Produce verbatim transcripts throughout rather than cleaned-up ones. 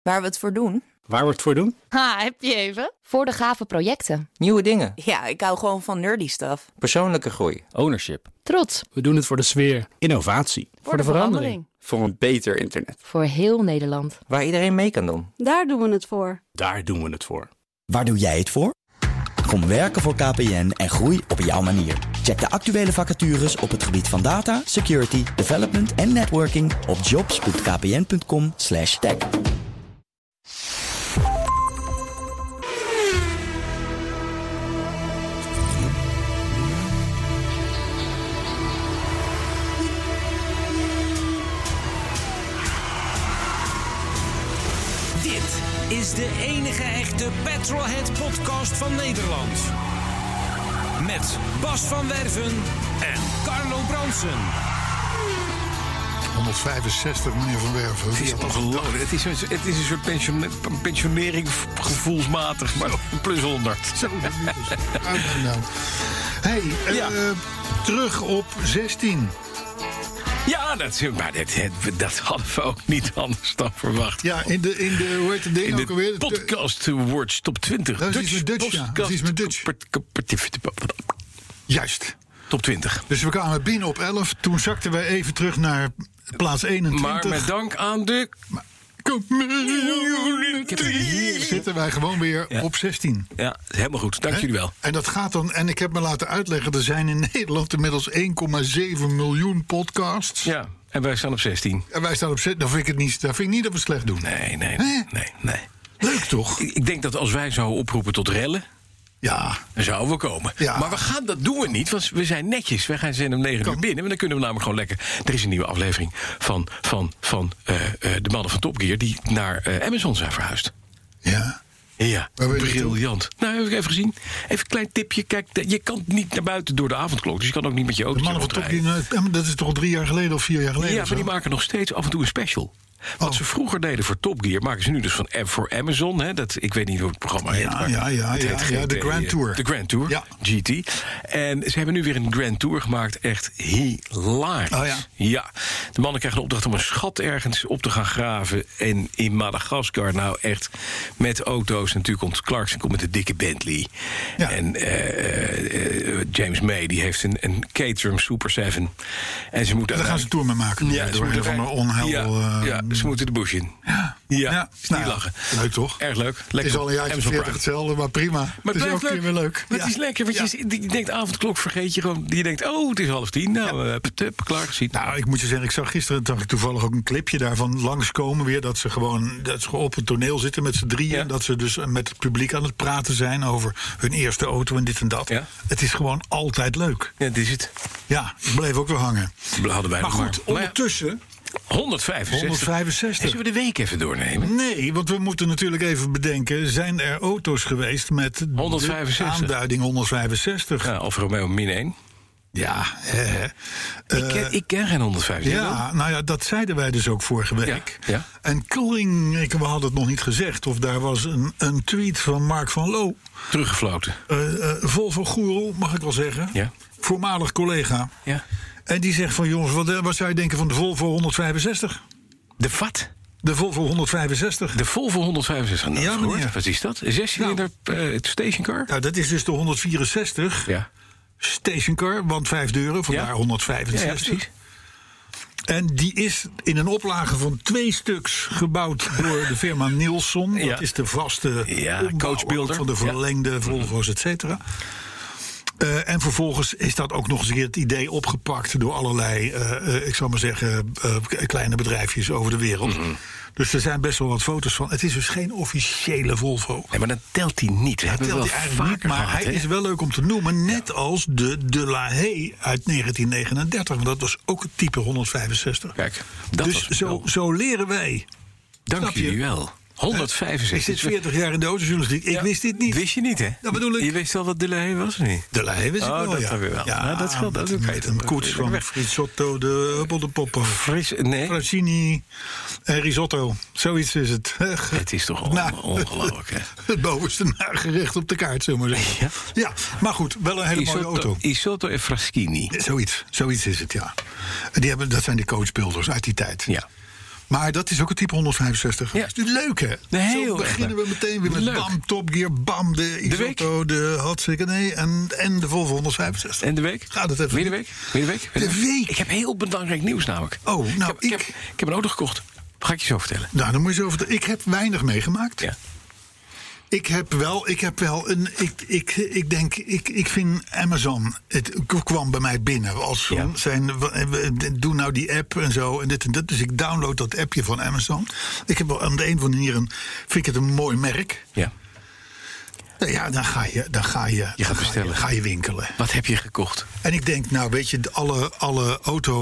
Waar we het voor doen? Waar we het voor doen? Ha, heb je even? Voor de gave projecten. Nieuwe dingen. Ja, ik hou gewoon van nerdy stuff. Persoonlijke groei. Ownership. Trots. We doen het voor de sfeer. Innovatie. Voor, voor de, de verandering. Voor een beter internet. Voor heel Nederland. Waar iedereen mee kan doen. Daar doen we het voor. Daar doen we het voor. Waar doe jij het voor? Kom werken voor K P N en groei op jouw manier. Check de actuele vacatures op het gebied van data, security, development en networking op jobs punt k p n punt com slash tech. Dit is de enige echte Petrolhead-podcast van Nederland. Met Bas van Werven en Carlo Bronsen. honderdvijfenzestig, meneer Van Werven. Het is ongelooflijk. Het is, een, het is een soort pension, pensionering gevoelsmatig, maar plus honderd. Zo, dat is het. Nou. Hey, ja. uh, terug op zestien. Ja, dat, maar dat, dat hadden we ook niet anders dan verwacht. Ja, in de, in de hoe heet het ding in ook de alweer? Podcast Awards top twintig. Dat is iets met Dutch, ja. Dat is iets met Dutch. Juist. Top twintig. Dus we kwamen binnen op elf. Toen zakten wij even terug naar plaats eenentwintig. Maar met dank aan de... Maar, hier zitten wij gewoon weer ja. op zestien. Ja, helemaal goed. Dank He? jullie wel. En dat gaat dan, en ik heb me laten uitleggen, er zijn in Nederland inmiddels één komma zeven miljoen podcasts. Ja, en wij staan op zestien. En wij staan op zestien. Dan vind ik het niet, dan vind ik niet dat we slecht doen. Nee, nee, nee, nee, nee. Leuk toch? Ik, ik denk dat als wij zouden oproepen tot rellen, ja, dan zouden we komen. Ja. Maar we gaan, dat doen we niet, want we zijn netjes. Wij gaan zijn om negen uur binnen, maar dan kunnen we namelijk gewoon lekker. Er is een nieuwe aflevering van, van, van uh, uh, de mannen van Top Gear die naar uh, Amazon zijn verhuisd. Ja. Ja, briljant. Nou, heb ik even gezien. Even een klein tipje. Kijk, je kan niet naar buiten door de avondklok. Dus je kan ook niet met je auto. De mannen van Top Gear, dat is toch al drie jaar geleden of vier jaar geleden? Ja, maar die maken nog steeds af en toe een special. Wat oh. ze vroeger deden voor Top Gear, maken ze nu dus van voor Amazon. Hè, dat, ik weet niet hoe het programma heet. Ja, maar ja, ja, het ja, heet ja, de Grand Tour. De Grand Tour, ja. G T. En ze hebben nu weer een Grand Tour gemaakt. Echt hilarisch. Oh, ja. ja. De mannen krijgen de opdracht om een schat ergens op te gaan graven. En in Madagaskar, nou echt met auto's. Natuurlijk komt Clarkson komt met de dikke Bentley. Ja. En uh, uh, James May, die heeft een, een Caterham Super zeven. En ze moeten daar gaan ze tour mee maken. Ja, door ze moeten van een onheil. Ja, uh, ja, ze moeten de bush in. Ja, ja, ja. is niet nou, lachen. Leuk toch? Erg leuk. Lekker. Het is al een jaartje veertig hetzelfde, maar prima. Maar het is ook leuk. weer leuk. Maar ja. het is lekker, want ja. je, je denkt avondklok vergeet je gewoon. Je denkt, oh, het is half tien. Nou, ja. uh, pup, klaar gezien. Nou, ik moet je zeggen, ik zag gisteren zag ik toevallig ook een clipje daarvan langskomen weer. Dat ze gewoon dat ze op het toneel zitten met z'n drieën. Ja. Dat ze dus met het publiek aan het praten zijn over hun eerste auto en dit en dat. Ja. Het is gewoon altijd leuk. Ja, dit is het. Ja, ik bleef ook weer hangen. Hadden wij maar goed, maar. ondertussen... honderdvijfenzestig. honderdvijfenzestig. Zullen we de week even doornemen? Nee, want we moeten natuurlijk even bedenken, zijn er auto's geweest met honderdvijfenzestig. De aanduiding honderdvijfenzestig? Ja, Alfa Romeo min één. Ja, hè. Ik ken, uh, ik ken geen honderdvijfenzestig. Ja, nou ja, dat zeiden wij dus ook vorige week. Ja, ja. En kling, ik, we hadden het nog niet gezegd, of daar was een, een tweet van Mark van Loo. Teruggefloten. Uh, uh, Volvo Goerel, mag ik wel zeggen. Ja. Voormalig collega. Ja. En die zegt van, jongens, wat, wat zou je denken van de Volvo honderdvijfenzestig? De wat? De Volvo honderdvijfenzestig. De Volvo honderdvijfenzestig. Nou, ja, meneer. Wat is dat? Een zescilinder nou, uh, stationcar? Nou, dat is dus de honderdvierenzestig. Ja. Stationcar, want vijf deuren, vandaar ja. honderdvijfenzestig. Ja, ja, precies. En die is in een oplage van twee stuks gebouwd door de firma Nilsson. Dat ja. is de vaste ja, coachbuilder van de verlengde ja. Volvo's, et cetera. Uh, en vervolgens is dat ook nog eens een keer het idee opgepakt door allerlei, uh, uh, ik zal maar zeggen, uh, kleine bedrijfjes over de wereld. Mm-hmm. Dus er zijn best wel wat foto's van. Het is dus geen officiële Volvo. Nee, maar dan telt hij niet. We dat telt hij eigenlijk niet, maar gehad, hij he? is wel leuk om te noemen. Net ja. als de De La Haye uit negentien negenendertig. Want dat was ook het type honderdvijfenzestig. Kijk, dat dus was zo, zo leren wij. Dank jullie wel. honderdvijfenzestig. Ik zit veertig jaar in de autojournalistiek. Ik ja, wist dit niet. Wist je niet, hè? Dat bedoel ik. Je wist al wat De La Haye was, of niet? De La Haye wist ik oh, wel, dat ja. weer wel. Ja, nou, dat scheelt. Dat met, met een koets van Frisotto, de Hubbel de Poppen. Fris, nee. Francini en risotto. Zoiets is het. Het is toch on- nou, ongelooflijk, hè? Het bovenste nagerecht op de kaart, zullen we maar zeggen. Ja. ja, maar goed, wel een hele Isotto, mooie auto. Isotto en Fraschini. Zoiets, zoiets is het, ja. Die hebben, dat zijn die coachbuilders uit die tijd. Ja. Maar dat is ook een type honderdvijfenzestig geweest. Ja. Leuk, hè? Nee, heel Zo beginnen we meteen weer met leuk. bam, Top Gear, bam, de Isoto, de, de hartstikke nee en, en de Volvo honderdvijfenzestig. En de week? Gaat het even? Weer de week? Weer de week? Weer de week? Ik heb heel belangrijk nieuws namelijk. Oh, nou, ik, heb, ik... ik, heb, ik heb een auto gekocht. Ga ik je zo vertellen. Nou, dan moet je zo vertellen. Ik heb weinig meegemaakt. Ja. Ik heb wel, ik heb wel een. Ik, ik, ik denk, ik, ik vind Amazon. Het kwam bij mij binnen. Als Ja. zijn. Doe nou die app en zo. En dit en dat. Dus ik download dat appje van Amazon. Ik heb wel aan de een of andere manier een. Vind ik het een mooi merk. Ja. Nou ja, dan ga je. Dan ga je, Je gaat dan ga bestellen. Je, ga je winkelen. Wat heb je gekocht? En ik denk, nou weet je, alle, alle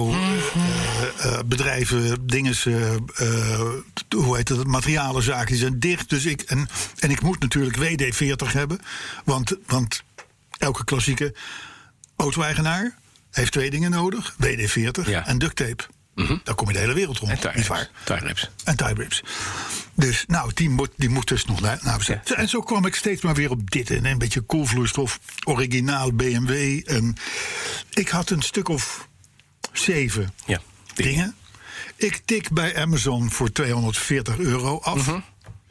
autobedrijven, uh, uh, dingen, uh, uh, hoe heet het, materialenzaken zijn dicht. Dus ik, en, en ik moet natuurlijk W D veertig hebben. Want, want elke klassieke auto-eigenaar heeft twee dingen nodig. W D veertig Ja. en duct tape. Mm-hmm. Daar kom je de hele wereld rond. En tie niet waar? tie rips. En tie rips. Dus nou, die moet, die moet dus nog naar. Nou, Ja. En zo kwam ik steeds maar weer op dit. En een beetje koelvloeistof, originaal B M W. En ik had een stuk of zeven Ja. dingen. dingen. Ik tik bij Amazon voor tweehonderdveertig euro af. Mm-hmm.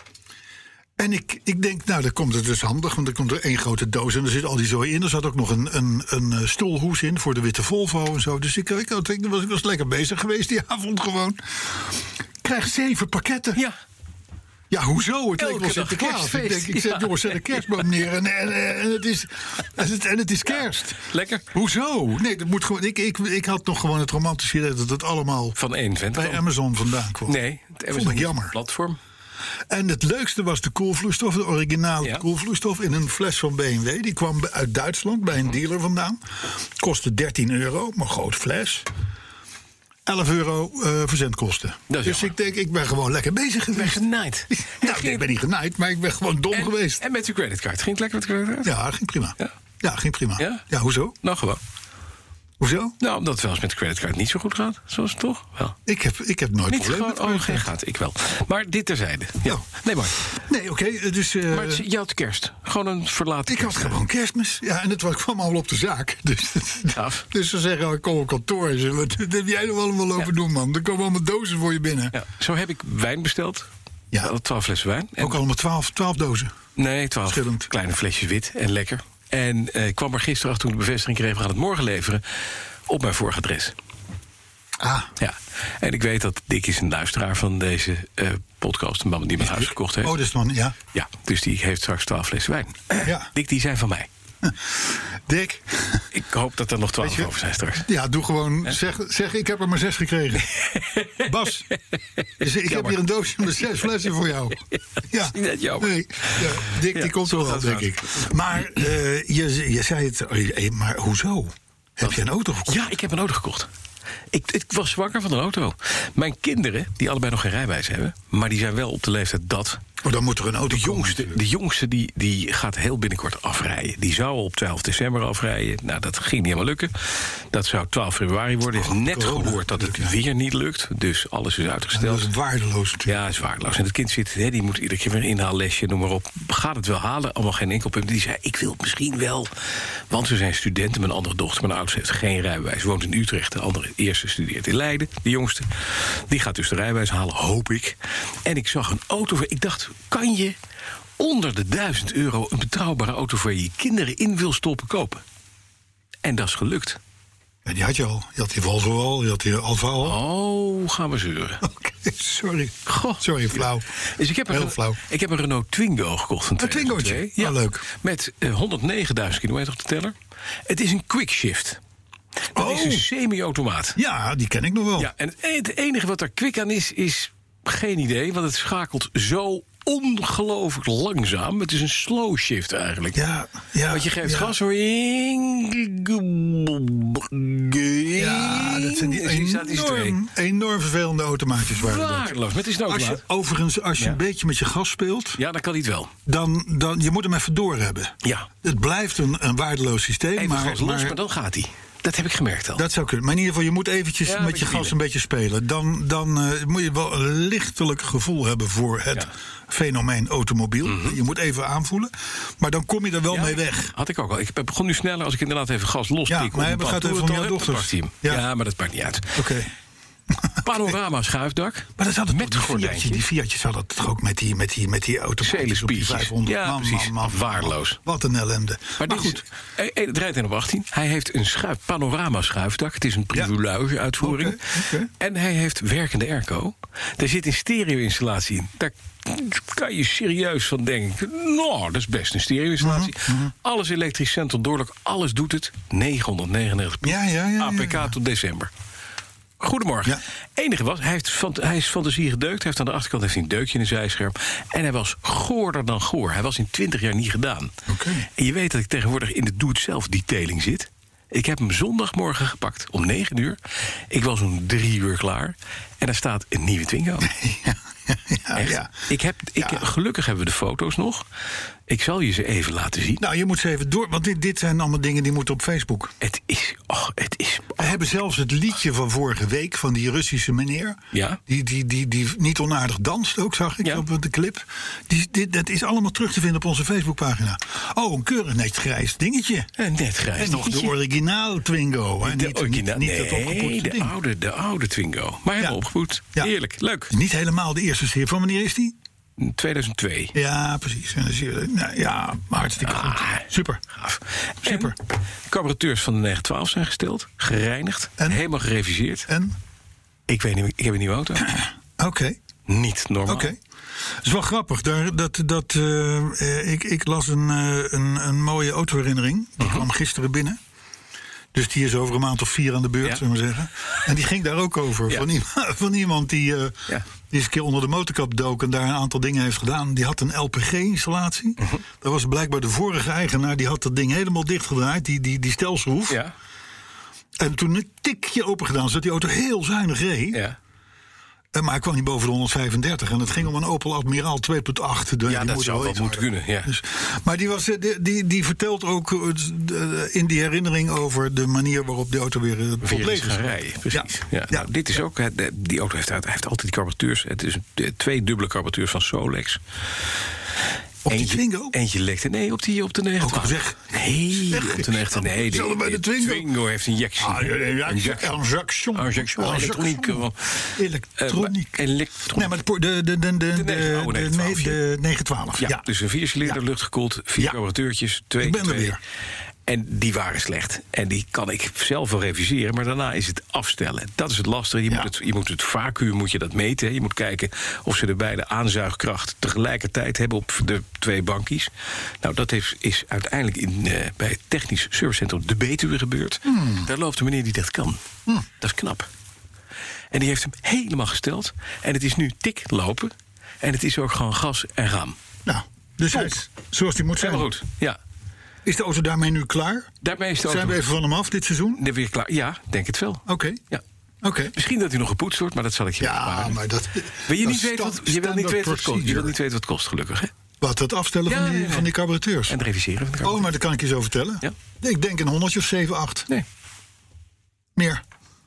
En ik, ik denk, nou, dan komt het dus handig. Want er komt er één grote doos en er zit al die zooi in. Er zat ook nog een, een, een stoelhoes in voor de witte Volvo en zo. Dus ik, ik, ik, ik, was, ik was lekker bezig geweest die avond gewoon. Ik krijg zeven pakketten. Ja. Ja, hoezo? Het leek Elke wel dag Sinterklaas. Ik, kerstfeest. denk, ik zeg, Ja. jongens, zet een kerstboom neer en, en, en, het, is, en, het, en het is kerst. Lekker. Hoezo? Nee, dat moet gewoon. Ik, ik, ik had nog gewoon het romantische idee dat het allemaal Van één vent. bij kwam. Amazon vandaan kwam. Nee, het Vond Amazon ik jammer. platform. En het leukste was de koelvloeistof, de originale Ja. koelvloeistof in een fles van B M W. Die kwam uit Duitsland bij een dealer vandaan. Kostte dertien euro, maar groot fles. elf euro uh, verzendkosten. Dat is Dus jammer. ik denk, ik ben gewoon lekker bezig Ik ben geweest. genaaid. Nou, ik ben niet genaaid, maar ik ben gewoon dom en, geweest. En met je creditcard. Ging het lekker met de creditcard? Ja, ging prima. Ja. Ja, ging prima. Ja? Ja, hoezo? Nou, gewoon. Hoezo? Nou, omdat het wel eens met de creditcard niet zo goed gaat. Zoals het toch? Wel. Ik heb, ik heb nooit Niet problemen gewoon, met oh, geen gaat. Ik wel. Maar dit terzijde. Ja. Oh. Nee, maar. Nee, oké, okay, dus... Uh, Maar het, je had kerst. Gewoon een verlaten ik had kerst. gewoon kerstmis. Ja, en het was, kwam allemaal op de zaak. Dus, Gaaf. dus ze zeggen, ik kom op kantoor. Ze, wat, wat heb jij er allemaal over Ja. doen, man? Er komen allemaal dozen voor je binnen. Ja. Zo heb ik wijn besteld. Ja. Ja. twaalf flessen wijn. En, Ook allemaal twaalf, twaalf dozen. nee, twaalf Verschillend. kleine flesjes wit en lekker. En eh, ik kwam er gisteren achter toen de bevestiging kreeg... we gaan het morgen leveren op mijn vorige adres. Ah, Ja, en ik weet dat Dick is een luisteraar van deze uh, podcast. Een man die mijn huis gekocht heeft. oh, dus man, ja. Ja, dus die heeft straks twaalf flessen wijn. Ja. Dick, die zijn van mij. Dick, Ik hoop dat er nog twaalf je- over zijn straks. ja, doe gewoon, zeg, zeg, ik heb er maar zes gekregen. Bas, dus ik heb Jammer. hier een doosje met zes flessen voor jou. Ja, niet net jammer. Nee, ja, Dick, Ja, die komt zo er wel, gaat denk het. ik. Maar uh, je, je zei het, oh, maar hoezo? Heb je een auto gekocht? Ja, ik heb een auto gekocht. Ik, ik was zwanger van een auto. Mijn kinderen, die allebei nog geen rijbewijs hebben... maar die zijn wel op de leeftijd dat... Oh, dan moet er een auto De komen jongste, natuurlijk. de jongste die, die gaat heel binnenkort afrijden. Die zou op twaalf december afrijden. Nou, dat ging niet helemaal lukken. Dat zou twaalf februari worden. Heeft Oh, net corona gehoord dat het natuurlijk, weer niet lukt. Dus alles is Ja, uitgesteld. dat is waardeloos natuurlijk. Ja, is waardeloos. En het kind zit, hè, die moet iedere keer weer een inhaallesje, noem maar op. Gaat het wel halen? Allemaal geen enkel punt. Die zei, ik wil het misschien wel. Want ze zijn studenten. Mijn andere dochter, mijn oudste, heeft geen rijbewijs. Woont in Utrecht. De andere eerste studeert in Leiden. De jongste. Die gaat dus de rijbewijs halen, hoop ik. En ik zag een auto. Ik dacht, kan je onder de duizend euro een betrouwbare auto voor je kinderen in wil stoppen kopen? En dat is gelukt. Ja, die had je al. Je had die Volvo al, je had die Alfa al. Oh, gaan we zeuren. Oké, sorry. Goh. Sorry, flauw. Dus ik heb, Heel een, flauw. ik heb een Renault Twingo gekocht van Een Twingootje? tweeduizend twee. Ah, leuk. Met uh, honderdnegenduizend kilometer op de teller. Het is een quickshift. Dat Oh. is een semi-automaat. Ja, die ken ik nog wel. Ja, en het enige wat er kwik aan is, is geen idee. Want het schakelt zo ongelooflijk langzaam. Het is een slow shift eigenlijk. Ja, ja. Want je geeft ja. gas hoor je... Ja, dat zijn die En die staat die twee. enorm, enorm vervelende automaatjes. Waren dat. Waardeloos, maar het is een Als je, automaat. overigens, als je Ja. een beetje met je gas speelt, Ja, dat kan niet wel. dan, dan je moet hem even door hebben. Ja. Het blijft een, een waardeloos systeem, Even maar, gas los, maar maar dan gaat hij. Dat heb ik gemerkt al. dat zou kunnen. Maar in ieder geval, je moet eventjes Ja, een met je beetje gas wielen. een beetje spelen. Dan, dan uh, moet je wel een lichtelijk gevoel hebben voor het Ja. fenomeen automobiel. Mm-hmm. Je moet even aanvoelen. Maar dan kom je er wel Ja, mee weg. Had ik ook al. Ik begon nu sneller als ik inderdaad even gas lospik. Ja, maar op een het bepaald gaat even om toerental jouw heb, dan dochters. pakt hij hem. Ja. Ja. maar dat maakt niet uit. Oké. Panorama schuifdak. Maar dat had het met toch, die gordijntjes. Fiatje, die Fiatjes hadden het toch ook met die, met die, met die automatische op die Zelenspiertjes. vijfhonderd. Ja, man, precies. man, man, man. Waardeloos. Wat een ellende. Maar, Maar dit goed. Is, eh, eh, het rijdt in op achttien. Hij heeft een schuif, panorama schuifdak. Het is een privilege uitvoering. Oké, oké. En hij heeft werkende airco. Daar zit een stereo-installatie in. Daar kan je serieus van denken. Nou, dat is best een stereo-installatie. Mm-hmm. Alles elektrisch, central doorlijk. Alles doet het. negenhonderdnegenennegentig Ja, ja, ja, ja, A P K ja. tot december. Goedemorgen. Ja. Enige was, hij, heeft van, hij is fantasie gedeukt. Hij heeft aan de achterkant heeft hij een deukje in de zijscherm. En hij was goorder dan goor. Hij was in twintig jaar niet gedaan. Oké. En je weet dat ik tegenwoordig in de doe-het-zelf detailing zit. Ik heb hem zondagmorgen gepakt om negen uur. Ik was om drie uur klaar. En daar staat een nieuwe Twingo. Ja, ja, Echt. ja. Ik heb, ik, Ja. Gelukkig hebben we de foto's nog. Ik zal je ze even laten zien. Nou, je moet ze even door, want dit, dit zijn allemaal dingen die moeten op Facebook. Het is... Oh, het is We hebben zelfs het liedje van vorige week van die Russische meneer. Ja. Die, die, die, die niet onaardig danst ook, zag ik Ja. op de clip. Die, dit, dat is allemaal terug te vinden op onze Facebookpagina. Oh, een keurig net grijs dingetje. een net grijs En nog de dingetje. originaal Twingo. Hè? De Niet, originaal, niet, niet het nee, opgepoetste de ding. oude, de oude Twingo. Maar helemaal Ja. opgevoed. Ja. Heerlijk, leuk. Niet helemaal de eerste serie. Van wanneer is die? tweeduizend twee. Ja, precies. En dan zie je, nou, ja, maar hartstikke Ah, goed. Super. Gaaf. Super. En de carburateurs van de negen twaalf zijn gesteld, gereinigd, En? helemaal gereviseerd. En? Ik weet niet, ik heb een nieuwe auto. Oké. Niet normaal. Oké. Het is wel grappig. Daar, dat, dat, eh, ik, ik las een, eh, een, een mooie autoherinnering. Die kwam gisteren binnen. Dus die is over een maand of vier aan de beurt, Ja. zullen we maar zeggen. En die ging daar ook over. Ja. Van, iemand, van iemand die, eh, Ja. die eens een keer onder de motorkap dook... en daar een aantal dingen heeft gedaan. Die had een L P G-installatie. Dat was blijkbaar de vorige eigenaar. Die had dat ding helemaal dichtgedraaid, die, die, die stelschroef. Ja, En toen een tikje open gedaan, zodat die auto heel zuinig reed. ja. Eh, Maar hij kwam niet boven de honderdvijfendertig. En het ging om een Opel Admiraal twee punt acht. Die ja moet dat wel zou wel iets moeten harder. kunnen. Ja. Dus, maar die, was, eh, die, die, die vertelt ook eh, in die herinnering over de manier waarop de auto weer eh, tot Weer eens leven gaan is. rijden, precies. Ja. Ja. Nou, dit is ook, hè, de- die auto heeft, uit- hij heeft altijd die carburateurs. Het is een- twee dubbele carburateurs van Solex. Op die Eentje- Twingo? Eentje lekte. Nee, op, die, op de negen twaalf. Ook zeg. Nee, Zeg. op de negen nee, Zullen we bij de Twingo? heeft een injectie. Ah, ja, ja, ja, Injectie. injection. Injection. Elektroniek. eh, Elektroniek. eh, elektroniek. Nee, maar de, de, de, de, de, de, negen- oh, de, negen twaalf, nee, de negen twaalf. Ja, Ja. dus een viercilinder, Ja. luchtgekoeld, vier Ja. carburateurtjes, twee Ik ben er twee. weer. En die waren slecht. En die kan ik zelf wel reviseren, maar daarna is het afstellen. Dat is het lastige. Je, Ja. moet, het, je moet het vacuüm moet je dat meten. hè. Je moet kijken of ze de beide aanzuigkracht tegelijkertijd hebben op de twee bankies. Nou, dat heeft, is uiteindelijk in, eh, bij het technisch servicecentrum De Betuwe gebeurd. Hmm. Daar loopt een meneer die dat kan. Dat is knap. En die heeft hem helemaal gesteld. En het is nu tik lopen. En het is ook gewoon gas en raam. Nou, dus hij is zoals die moet zijn. Helemaal goed. Ja. Is de auto daarmee nu klaar? Daarmee is de auto Zijn we even van hem af dit seizoen? er weer klaar. Ja, denk het wel. Oké. Ja. Oké. Misschien dat hij nog gepoetst wordt, maar dat zal ik je Ja, besparen. maar dat. Wil je dat niet is weten wat, stand- je wil niet standard weten wat het kost? Je procedure. wil niet weten wat het kost, gelukkig. Hè? Wat, het afstellen Ja, van, die, nee, nee. van die carburateurs? En het reviseren van de Oh, carburateurs. maar dat kan ik je zo vertellen. Ja. Ik denk een honderdje of zeven, acht. Nee. Meer.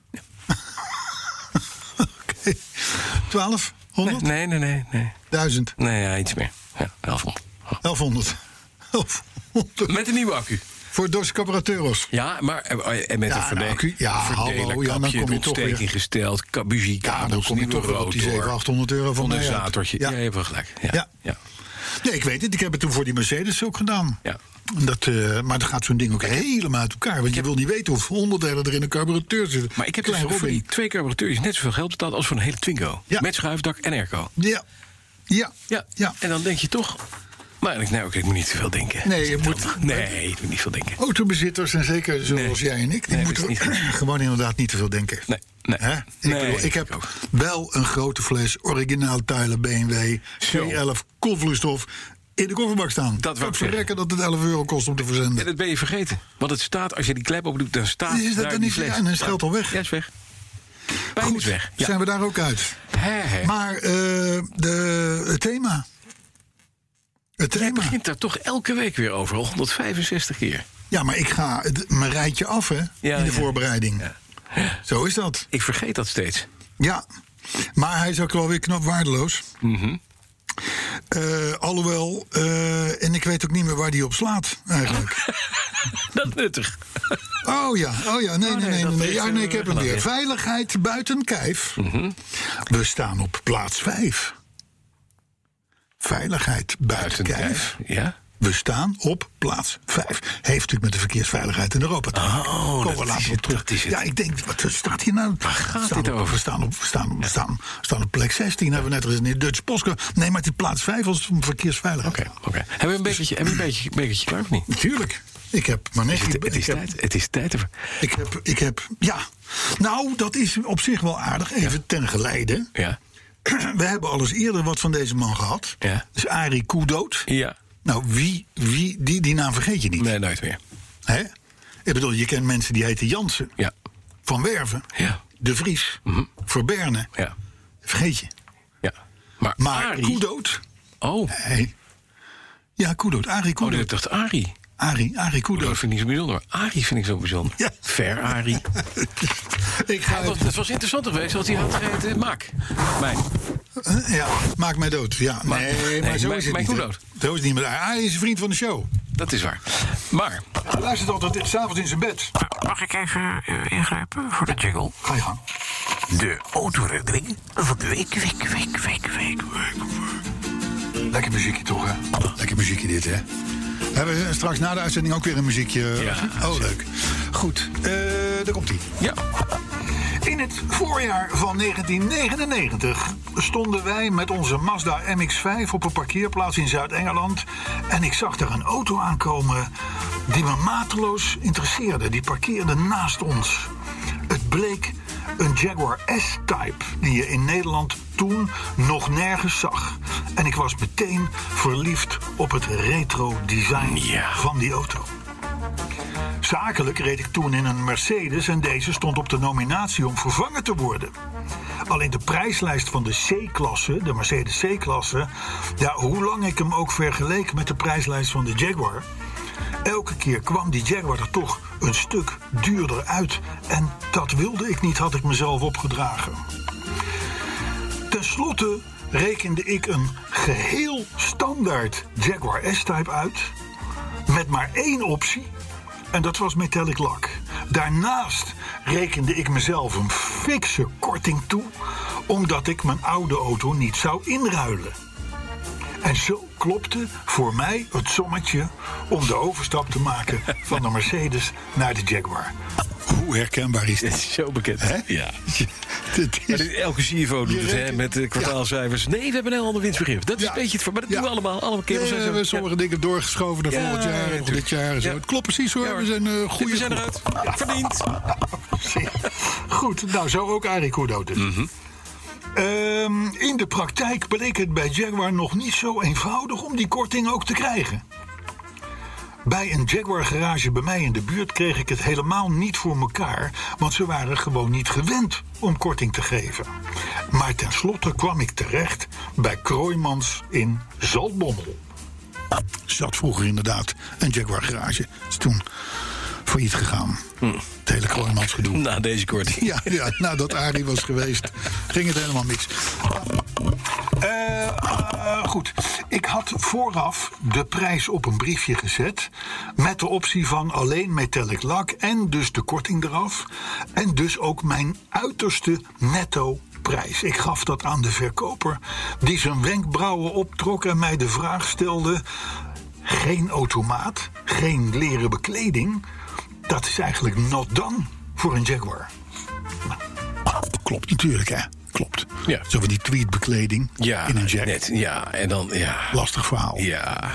Oké. twaalf, honderd, Nee, nee, nee, nee. duizend, Nee, ja, iets meer. Ja, elfhonderd. elfhonderd. elfhonderd. Met een nieuwe accu. Voor Dos Carburateuros. Ja, maar eh, en met Ja, een een verde- accu. Ja, hallo, ja, dan verdelerkapje, kom je de toch weer- ontsteking gesteld, Ja, dan bugiekkabels, kom je nieuwe toch wel op die rotor, zevenhonderd, achthonderd euro van mij uit. condensatortje. Ja. Ja. je hebt wel gelijk. Ja. Ja. Ja. Nee, ik weet het. Ik heb het toen voor die Mercedes ook gedaan. Ja. Dat, eh, maar dan gaat zo'n ding ook helemaal uit elkaar. Want je wil niet weten hoeveel onderdelen er in een carburateur zitten. Maar ik heb dus Klein voor Robin. die twee carburateurs net zoveel geld betaald als voor een hele Twingo. Ja. Met schuifdak en airco. Ja. Ja. Ja. Ja. En dan denk je toch... Maar ik, nou, oké, ik moet niet te veel denken. Nee, je Dat moet- toch? Nee, ik moet niet veel denken. Autobezitters, en zeker zoals Nee. jij en ik, die Nee, dat is moeten niet goed. gewoon inderdaad niet te veel denken. Nee, nee. Hè? Ik, Nee, bedoel, ik ik heb ook. wel een grote fles originaal Tyler B M W Zo. C elf koolvloeistof in de kofferbak staan. Dat wou ik verrekken dat het elf euro kost om te verzenden. En dat ben je vergeten. Want het staat, als je die klep open doet, dan staat Is dat daar dan die niet- fles. ja, en dan is het geld al weg. Ja, is weg. Pijn Goed, is weg. Ja. zijn we daar ook uit. Hè, hè. Maar eh, de, het thema. Het Jij thema. begint daar toch elke week weer over, al honderdvijfenzestig keer. Ja, maar ik ga het, mijn rijtje af hè, Ja, in de ja. voorbereiding. Ja. Zo is dat. Ik vergeet dat steeds. Ja, maar hij is ook wel weer knap waardeloos. Mhm. Uh, alhoewel, uh, en ik weet ook niet meer waar die op slaat, eigenlijk. Dat is nuttig. Oh ja, oh ja, nee, oh, nee, nee. nee, nee. Ja, nee ik heb hem weer. Veiligheid buiten kijf. Mm-hmm. We staan op plaats vijf. Veiligheid buiten, buiten kijf. kijf. Ja? We staan op plaats vijf. Heeft natuurlijk met de verkeersveiligheid in Europa te maken. Oh, Komen we later op terug. Het. Ja, ik denk, wat staat hier nou? Waar gaat staan dit op, over? We staan op, we staan, we staan, we staan op plek zestien. Hebben we net gezien in de Dutch Postcode. Nee, maar die plaats vijf was verkeersveiligheid. Oké, okay, okay. Hebben we een bekertje, hebben we een bekertje, bekertje klaar of niet? Natuurlijk. Ik heb maar net. Het, het is ik tijd. Heb, het is tijd. Ervoor. Ik heb, ik heb, ja. Nou, dat is op zich wel aardig. Even ja. ten geleide. Ja. We hebben al eens eerder wat van deze man gehad. Ja. Dus Arie Koedood. Ja. Nou, wie, wie die, die naam vergeet je niet. Nee, nooit meer. Hè? Ik bedoel, je kent mensen die heten Jansen. Ja. Van Werven. Ja. De Vries. Mm-hmm. Verberne. Ja. Vergeet je. Ja. Maar, maar Arie... Koedood. Oh. Nee. Ja, Koedood. Arie Koedood. Oh, ik dacht Arie. Arie, Arie Koedood. Dat vind ik zo bijzonder. Arie vind ik zo bijzonder. Ja. Ver Arie. ik ga ja, het, het was interessant geweest, want hij had gegeten Maak. Mijn. Uh, ja, Maak mij dood. Ja, maar, nee, nee, maar zo mijn, is het mijn niet. Dood. Zo is het niet meer. Arie is een vriend van de show. Dat is waar. Maar... Hij luistert altijd 's avonds in zijn bed. Mag ik even uh, ingrijpen voor de jingle? Ga je gang. De autoherinnering van de week, week, week, week, week, week. Lekker muziekje toch, hè? Lekker muziekje dit, hè? We hebben straks na de uitzending ook weer een muziekje. Ja, oh, leuk. Goed, uh, daar komt-ie. Ja. In het voorjaar van negentien negenennegentig stonden wij met onze Mazda M X vijf op een parkeerplaats in Zuid-Engeland. En ik zag daar een auto aankomen die me mateloos interesseerde. Die parkeerde naast ons. Het bleek een Jaguar S-Type die je in Nederland toen nog nergens zag. En ik was meteen verliefd op het retro design ja. van die auto. Zakelijk reed ik toen in een Mercedes en deze stond op de nominatie om vervangen te worden. Alleen de prijslijst van de C-klasse, de Mercedes C-klasse, ja, hoe lang ik hem ook vergeleek met de prijslijst van de Jaguar, elke keer kwam die Jaguar er toch een stuk duurder uit. En dat wilde ik niet, had ik mezelf opgedragen. Ten slotte rekende ik een geheel standaard Jaguar S-Type uit, met maar één optie. En dat was metallic lak. Daarnaast rekende ik mezelf een fikse korting toe, omdat ik mijn oude auto niet zou inruilen. En zo klopte voor mij het sommetje om de overstap te maken van de Mercedes naar de Jaguar. Hoe herkenbaar is dit? Het is zo bekend. Hè? Ja. Dit is... Elke C F O doet het, hè, met de kwartaalcijfers. Ja. Nee, we hebben een heel ander winstbegrip. Dat is ja. een beetje het... Maar dat ja. doen we allemaal. Allemaal kerels nee, en zo. We hebben sommige ja. dingen doorgeschoven naar ja, volgend jaar of dit jaar en zo. Ja. Het klopt precies hoor. Ja, we zijn uh, goede. We zijn eruit. Ja. Verdiend. Goed, nou zo ook Arie Koedood dus. Mm-hmm. Um, in de praktijk bleek het bij Jaguar nog niet zo eenvoudig om die korting ook te krijgen. Bij een Jaguar garage bij mij in de buurt kreeg ik het helemaal niet voor mekaar, want ze waren gewoon niet gewend om korting te geven. Maar tenslotte kwam ik terecht bij Kroijmans in Zaltbommel. Zat vroeger inderdaad een Jaguar garage. Is toen failliet gegaan. Hm. Het hele Kroijmans gedoe. Na deze korting. Ja, ja, nadat Arie was geweest, ging het helemaal mis. Uh, uh, goed, ik had vooraf de prijs op een briefje gezet met de optie van alleen metallic lak en dus de korting eraf en dus ook mijn uiterste netto prijs. Ik gaf dat aan de verkoper die zijn wenkbrauwen optrok en mij de vraag stelde: geen automaat, geen leren bekleding, dat is eigenlijk not done voor een Jaguar. Nou, klopt natuurlijk, hè? Klopt. Ja. Zo van die tweedbekleding ja, in een Jag. Net, ja, en dan, ja. Lastig verhaal. Ja.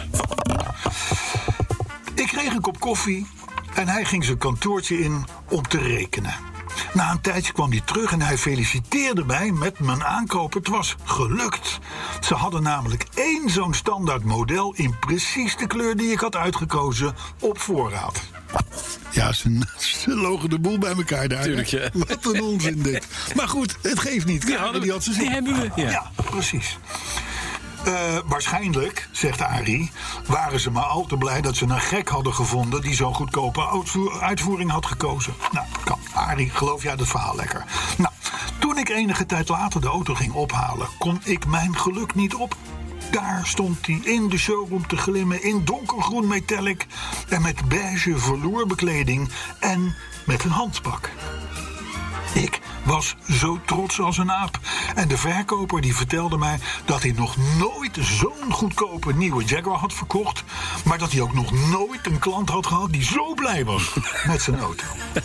Ik kreeg een kop koffie en hij ging zijn kantoortje in om te rekenen. Na een tijdje kwam hij terug en hij feliciteerde mij met mijn aankoop. Het was gelukt. Ze hadden namelijk één zo'n standaard model in precies de kleur die ik had uitgekozen op voorraad. Ja, ze, ze logen de boel bij elkaar daar. Tuurlijk, ja. Wat een onzin dit. Maar goed, het geeft niet. Die, hadden, die had ze zien. Die hebben we. Ja, ja precies. Uh, waarschijnlijk, zegt Arie, waren ze maar al te blij dat ze een gek hadden gevonden die zo'n goedkope uitvoering had gekozen. Nou, kan. Arie, geloof jij dat verhaal lekker? Nou, toen ik enige tijd later de auto ging ophalen, kon ik mijn geluk niet op. Daar stond hij in de showroom te glimmen in donkergroen metallic en met beige vloerbekleding en met een handbak. Ik was zo trots als een aap. En de verkoper die vertelde mij dat hij nog nooit zo'n goedkope nieuwe Jaguar had verkocht, maar dat hij ook nog nooit een klant had gehad die zo blij was met zijn auto.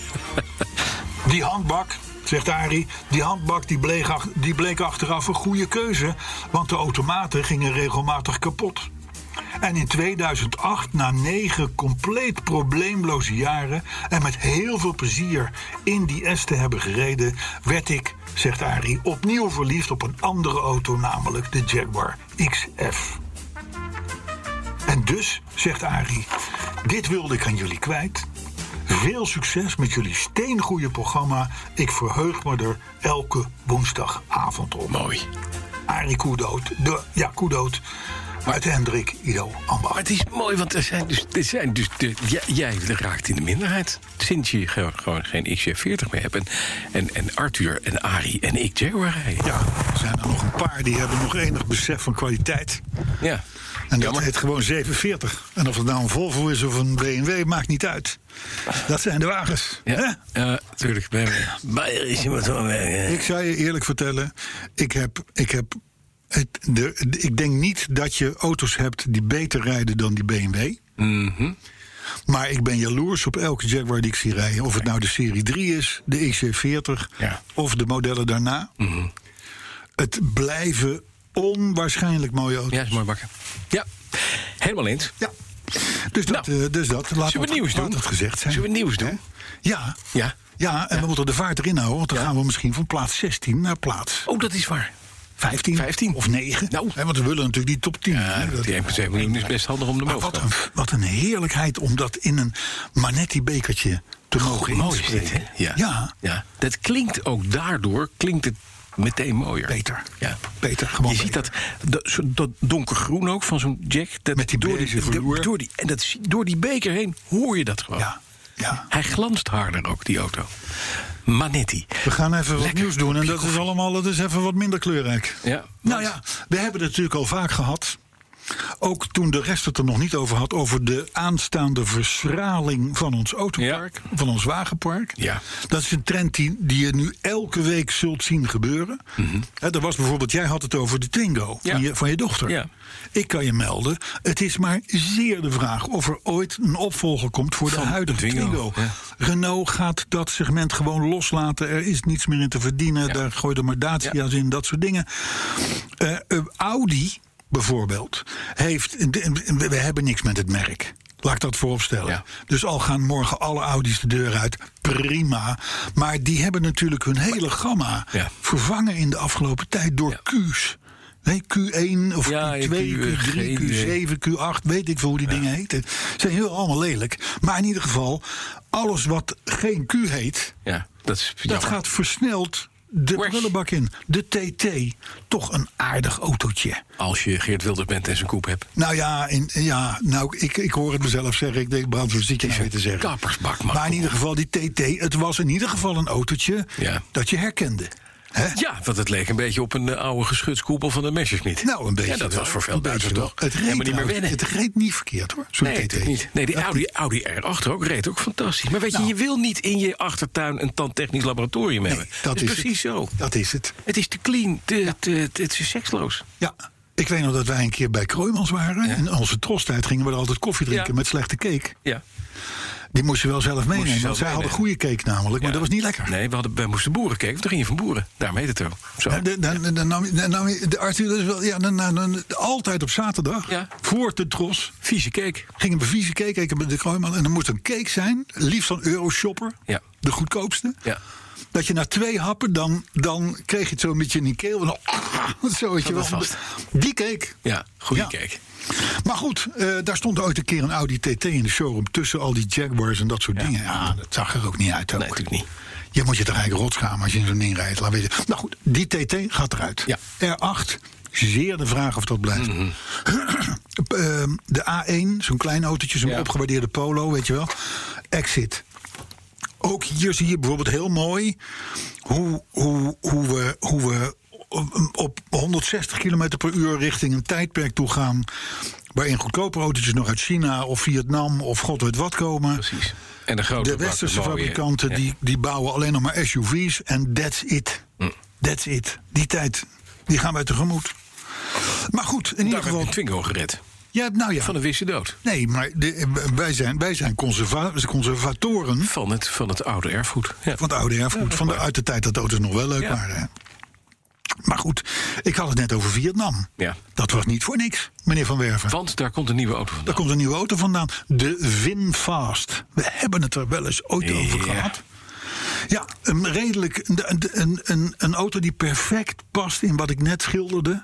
Die handbak, zegt Arie, die handbak die bleek, die bleek achteraf een goede keuze, want de automaten gingen regelmatig kapot. En in tweeduizend acht, na negen compleet probleemloze jaren en met heel veel plezier in die S te hebben gereden, werd ik, zegt Arie, opnieuw verliefd op een andere auto, namelijk de Jaguar X F. En dus, zegt Arie, dit wilde ik aan jullie kwijt. Veel succes met jullie steengoede programma. Ik verheug me er elke woensdagavond op. Mooi. Arie Koedoot, de, ja, Koedoot. Uit Hendrik Ido Ambach. Maar het is mooi, want er zijn dus, er zijn dus de, jij, jij raakt in de minderheid. Sinds je gewoon, gewoon geen X J veertig meer hebt. En, en, en Arthur en Arie en ik Jaguar rijden. Ja, er zijn er nog een paar die hebben nog enig besef van kwaliteit. Ja. En dat heet gewoon zevenenveertig. En of het nou een Volvo is of een B M W, maakt niet uit. Dat zijn de wagens. Ja, natuurlijk. Bayer is iemand van werken. Ik zou je eerlijk vertellen, ik heb... Ik heb Het, de, de, ik denk niet dat je auto's hebt die beter rijden dan die B M W. Mm-hmm. Maar ik ben jaloers op elke Jaguar die ik zie rijden. Of het nou de serie drie is, de X J veertig... Ja. Of de modellen daarna. Mm-hmm. Het blijven onwaarschijnlijk mooie auto's. Ja, is mooi bakken. Ja, helemaal eens. Ja. Dus dat, nou, uh, dus dat. Laat zullen we nieuws doen? Het gezegd zijn. Zullen we nieuws doen? Ja. Ja. Ja, en ja. we moeten de vaart erin houden. Want dan ja. gaan we misschien van plaats zestien naar plaats... Oh, dat is waar. vijftien, vijftien of negen. Nou. He, want we willen natuurlijk die top tien. Ja, dat die één komma zeven miljoen is best handig om de mogelijk te wat, een, wat een heerlijkheid om dat in een Manetti-bekertje te mogen inspreken. Ja. Ja. ja. Dat klinkt ook daardoor, klinkt het meteen mooier. Beter. Ja. Beter, gewoon Je beter. ziet dat, dat, dat donkergroen ook van zo'n Jack. Dat met die door die, vloer. Door die, en dat, door die beker heen hoor je dat gewoon. Ja. Ja. Hij glanst harder ook, die auto. Manetti. We gaan even wat Lekker. nieuws doen en dat is allemaal dat is even wat minder kleurrijk. Ja, nou ja, we hebben het natuurlijk al vaak gehad. Ook toen de rest het er nog niet over had, over de aanstaande verschraling van ons autopark, ja. van ons wagenpark. Ja. Dat is een trend die, die je nu elke week zult zien gebeuren. Mm-hmm. He, er was bijvoorbeeld, jij had het over de Twingo ja. van, je, van je dochter. Ja. Ik kan je melden, het is maar zeer de vraag of er ooit een opvolger komt voor de van huidige Twingo. Twingo. Ja. Renault gaat dat segment gewoon loslaten. Er is niets meer in te verdienen. Ja. Daar gooi je maar Dacia's ja. in, dat soort dingen. Uh, uh, Audi bijvoorbeeld heeft... We hebben niks met het merk. Laat ik dat vooropstellen. Ja. Dus al gaan morgen alle Audi's de deur uit, prima. Maar die hebben natuurlijk hun hele gamma ja. vervangen in de afgelopen tijd door ja. Q's. Nee, Q één of ja, Q twee, Q drie, Q zeven, Q acht, weet ik veel hoe die ja. dingen heten. Ze zijn heel allemaal lelijk. Maar in ieder geval, alles wat geen Q heet, ja, dat, is dat gaat versneld de prullenbak in. De T T, toch een aardig autootje. Als je Geert Wilders bent en zijn koep hebt. Nou ja, in, ja nou, ik, ik hoor het mezelf zeggen. Ik denk, Brand, wat zit je nou weer te zeggen? Kappersbak, man. Maar in ieder geval, die T T, het was in ieder geval een autootje ja. dat je herkende. He? Ja, want het leek een beetje op een uh, oude geschutskoepel van de Messerschmitt. Nou, een beetje. Ja, dat wel, was voor veel Duitsers toch. Het reed, niet meer wennen. Het reed niet verkeerd hoor. Nee, het niet. Nee, die Audi, Audi R acht ook reed ook fantastisch. Maar weet nou, je, je wil niet in je achtertuin een tandtechnisch laboratorium nee, hebben. Dat, dat is precies het. zo. Dat is het. Het is te clean, te, ja. te, te, het is seksloos. Ja. Ik weet nog dat wij een keer bij Kroijmans waren. Ja. In onze trostijd gingen we er altijd koffie drinken ja. met slechte cake. Ja. Die moesten we wel zelf meenemen. Want zij hadden goede cake namelijk, maar ja. dat was niet lekker. Nee, we, hadden, we moesten boerencake, want toen ging je van boeren. Daarom heet het ook. Zo. Ja, de, dan, dan, dan nam je, dan nam je, de Arthur, dat is wel, ja, dan, dan, dan, altijd op zaterdag, ja. voor de tros. Vieze cake. Gingen we vieze cake eten bij de Kroijman. En dan moest een cake zijn, liefst van Euroshopper. Ja. De goedkoopste. Ja. Dat je na twee happen, dan, dan kreeg je het zo een beetje in die keel. En dan, ah, zo weet je wel. Vast. Die cake. Ja, goede ja. cake. Maar goed, uh, daar stond ooit een keer een Audi T T in de showroom tussen al die Jaguars en dat soort ja. dingen. Ja, dat zag er ook niet uit. Ook. Nee, natuurlijk niet. Je moet je toch eigenlijk rotschamen als je in zo'n ding rijdt. Laat weten. Nou goed, die T T gaat eruit. Ja. R acht, zeer de vraag of dat blijft. Mm-hmm. uh, de A één, zo'n klein autootje, zo'n ja. opgewaardeerde Polo, weet je wel. Exit. Ook hier zie je bijvoorbeeld heel mooi hoe, hoe, hoe, we, hoe we op honderdzestig kilometer per uur richting een tijdperk toe gaan waarin goedkope autootjes nog uit China of Vietnam of god weet wat komen. Precies. En de grote de westerse mooie, fabrikanten ja. die, die bouwen alleen nog maar S U V's en that's it. Mm. That's it. Die tijd, die gaan wij tegemoet. Maar goed, in ieder geval... heb je Twingo gered. Ja, nou ja. Van een wisse dood. Nee, maar de, wij zijn, wij zijn conserva- conservatoren... Van het, van het oude erfgoed. Ja. Van het oude erfgoed. Ja, van de, uit de tijd dat de auto's nog wel leuk ja. waren. Hè. Maar goed, ik had het net over Vietnam. Ja. Dat was niet voor niks, meneer Van Werven. Want daar komt een nieuwe auto vandaan. Daar komt een nieuwe auto vandaan. De VinFast. We hebben het er wel eens ooit ja. over gehad. Ja, een redelijk... Een, een, een, een auto die perfect past in wat ik net schilderde.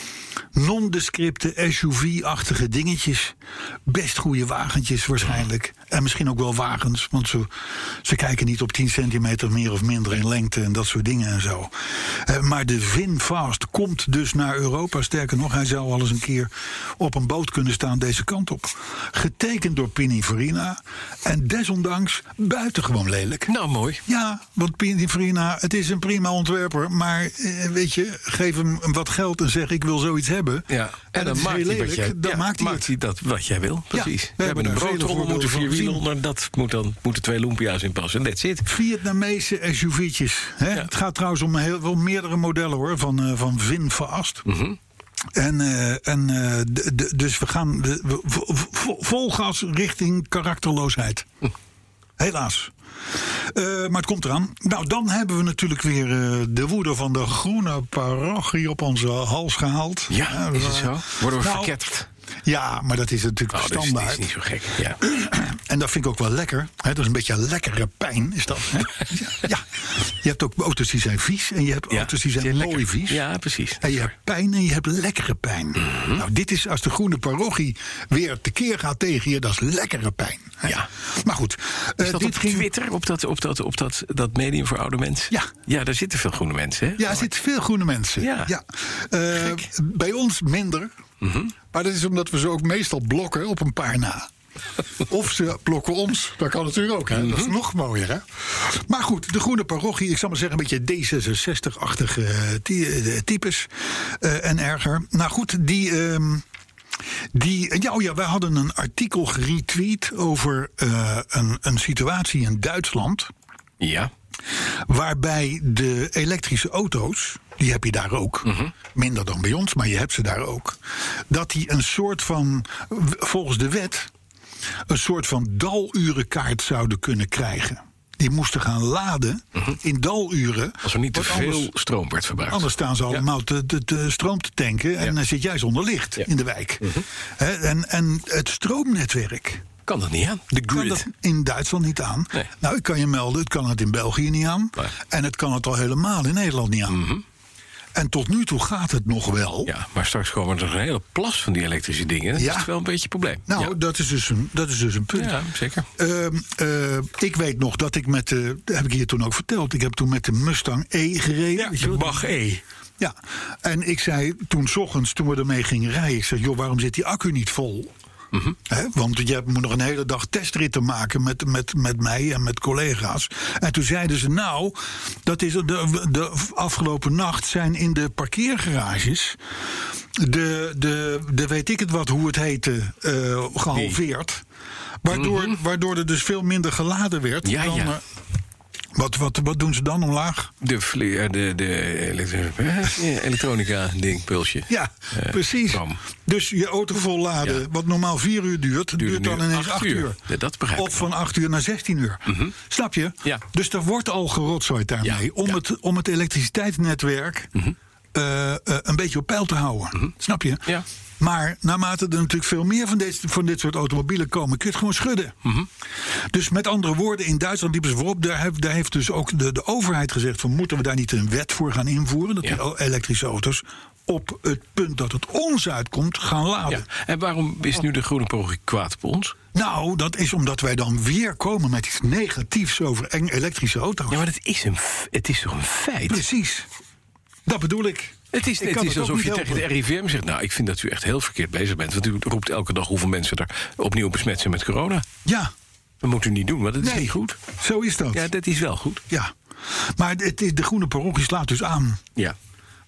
Nondescripte S U V-achtige dingetjes. Best goede wagentjes waarschijnlijk. En misschien ook wel wagens. Want ze, ze kijken niet op tien centimeter meer of minder in lengte. En dat soort dingen en zo. Uh, maar de VinFast komt dus naar Europa. Sterker nog, hij zou al eens een keer op een boot kunnen staan deze kant op. Getekend door Pininfarina. En desondanks buitengewoon lelijk. Nou, mooi. Ja, want Pininfarina, het is een prima ontwerper. Maar uh, weet je, geef hem wat geld en zeg ik wil zoiets hebben. Ja, en, en dan maakt hij, wat jij, dan ja, maakt hij, maakt hij dat wat jij wil. Precies. Ja, we, we hebben een broodtrommel, moeten vier wielen onder. Dat moet dan, moeten twee Lumpia's in passen. That's it. Vietnamese S U V'tjes. Hè? Ja. Het gaat trouwens om heel, wel meerdere modellen hoor, van, uh, van VinFast. Mm-hmm. En, uh, en uh, de, de, dus we gaan de, we, vol, vol gas richting karakterloosheid. Hm. Helaas. Uh, maar het komt eraan. Nou, dan hebben we natuurlijk weer uh, de woede van de groene parochie op onze hals gehaald. Ja, uh, is het zo? Worden we nou, verketterd? Ja, maar dat is natuurlijk oh, standaard. Dat is, is niet zo gek, ja. En dat vind ik ook wel lekker. Hè? Dat is een beetje lekkere pijn, is dat. Hè? Ja, ja. Je hebt ook auto's die zijn vies en je hebt ja, auto's die zijn mooi lekker. Vies. Ja, precies. En je hebt pijn en je hebt lekkere pijn. Mm-hmm. Nou, dit is als de groene parochie weer tekeer gaat tegen je, dat is lekkere pijn. Hè? Ja. Maar goed. Is uh, dat dit op ging... Twitter, op, dat, op, dat, op dat, dat medium voor oude mensen? Ja. Ja, daar zitten veel groene mensen, hè? Ja, er zitten veel groene mensen. Ja. Ja. Uh, bij ons minder. Mm-hmm. Maar dat is omdat we ze ook meestal blokken op een paar na. Of ze blokken ons. Dat kan natuurlijk ook. Hè? Mm-hmm. Dat is nog mooier. Hè? Maar goed, de groene parochie. Ik zal maar zeggen een beetje D zesenzestig-achtige uh, types. Uh, en erger. Nou goed, die... Uh, Die, ja, oh ja, wij hadden een artikel geretweet over uh, een, een situatie in Duitsland. Ja. Waarbij de elektrische auto's, die heb je daar ook. Mm-hmm. Minder dan bij ons, maar je hebt ze daar ook. Dat die een soort van, volgens de wet, een soort van dalurenkaart zouden kunnen krijgen. Die moesten gaan laden mm-hmm. in daluren. Als er niet te veel anders, stroom werd verbruikt. Anders staan ze allemaal ja. te, te, te stroom te tanken. En ja. dan zit jij zonder licht ja. in de wijk. Mm-hmm. He, en, en het stroomnetwerk... Kan dat niet aan? De grid. Kan dat in Duitsland niet aan? Nee. Nou, ik kan je melden, het kan het in België niet aan. Nee. En het kan het al helemaal in Nederland niet aan. Mm-hmm. En tot nu toe gaat het nog wel. Ja, maar straks komen er een hele plas van die elektrische dingen. Dat ja. is wel een beetje een probleem. Nou, ja. dat, is dus een, dat is dus een punt. Ja, zeker. Uh, uh, ik weet nog dat ik met de... Dat heb ik hier toen ook verteld. Ik heb toen met de Mustang E gereden. Ja, de Mach E. Ja, en ik zei toen 's ochtends, toen we ermee gingen rijden... ik zeg, joh, waarom zit die accu niet vol? Mm-hmm. He, want je moet nog een hele dag testritten maken met, met, met mij en met collega's. En toen zeiden ze, nou, dat is de, de afgelopen nacht zijn in de parkeergarages... de, de, de weet ik het wat, hoe het heette, uh, gehalveerd. Waardoor, mm-hmm. waardoor er dus veel minder geladen werd. Ja, dan, ja. Uh, Wat, wat, wat doen ze dan omlaag? De, de, de elektronica-ding, pulsje. Ja, uh, precies. Bam. Dus je auto volladen, ja. wat normaal vier uur duurt... duurt, duurt dan ineens acht uur. uur. Ja, dat begrijp ik. Of van acht uur naar zestien uur. Mm-hmm. Snap je? Ja. Dus er wordt al gerotzooid daarmee... Ja. Om, ja. Het, om het elektriciteitsnetwerk mm-hmm. uh, uh, een beetje op peil te houden. Mm-hmm. Snap je? Ja. Maar naarmate er natuurlijk veel meer van dit, van dit soort automobielen komen... kun je het gewoon schudden. Mm-hmm. Dus met andere woorden, in Duitsland liepen ze voorop... daar heeft, daar heeft dus ook de, de overheid gezegd... van moeten we daar niet een wet voor gaan invoeren... dat ja. die elektrische auto's op het punt dat het ons uitkomt gaan laden. Ja. En waarom is nu de groene parochie kwaad op ons? Nou, dat is omdat wij dan weer komen met iets negatiefs... over elektrische auto's. Ja, maar het is, een, het is toch een feit? Precies. Dat bedoel ik. Het is, het is alsof je tegen de R I V M zegt... nou, ik vind dat u echt heel verkeerd bezig bent... want u roept elke dag hoeveel mensen er opnieuw besmet zijn met corona. Ja. Dat moet u niet doen, want dat is nee, niet goed. Zo is dat. Ja, dat is wel goed. Ja. Maar het is, de groene parochie slaat dus aan... Ja.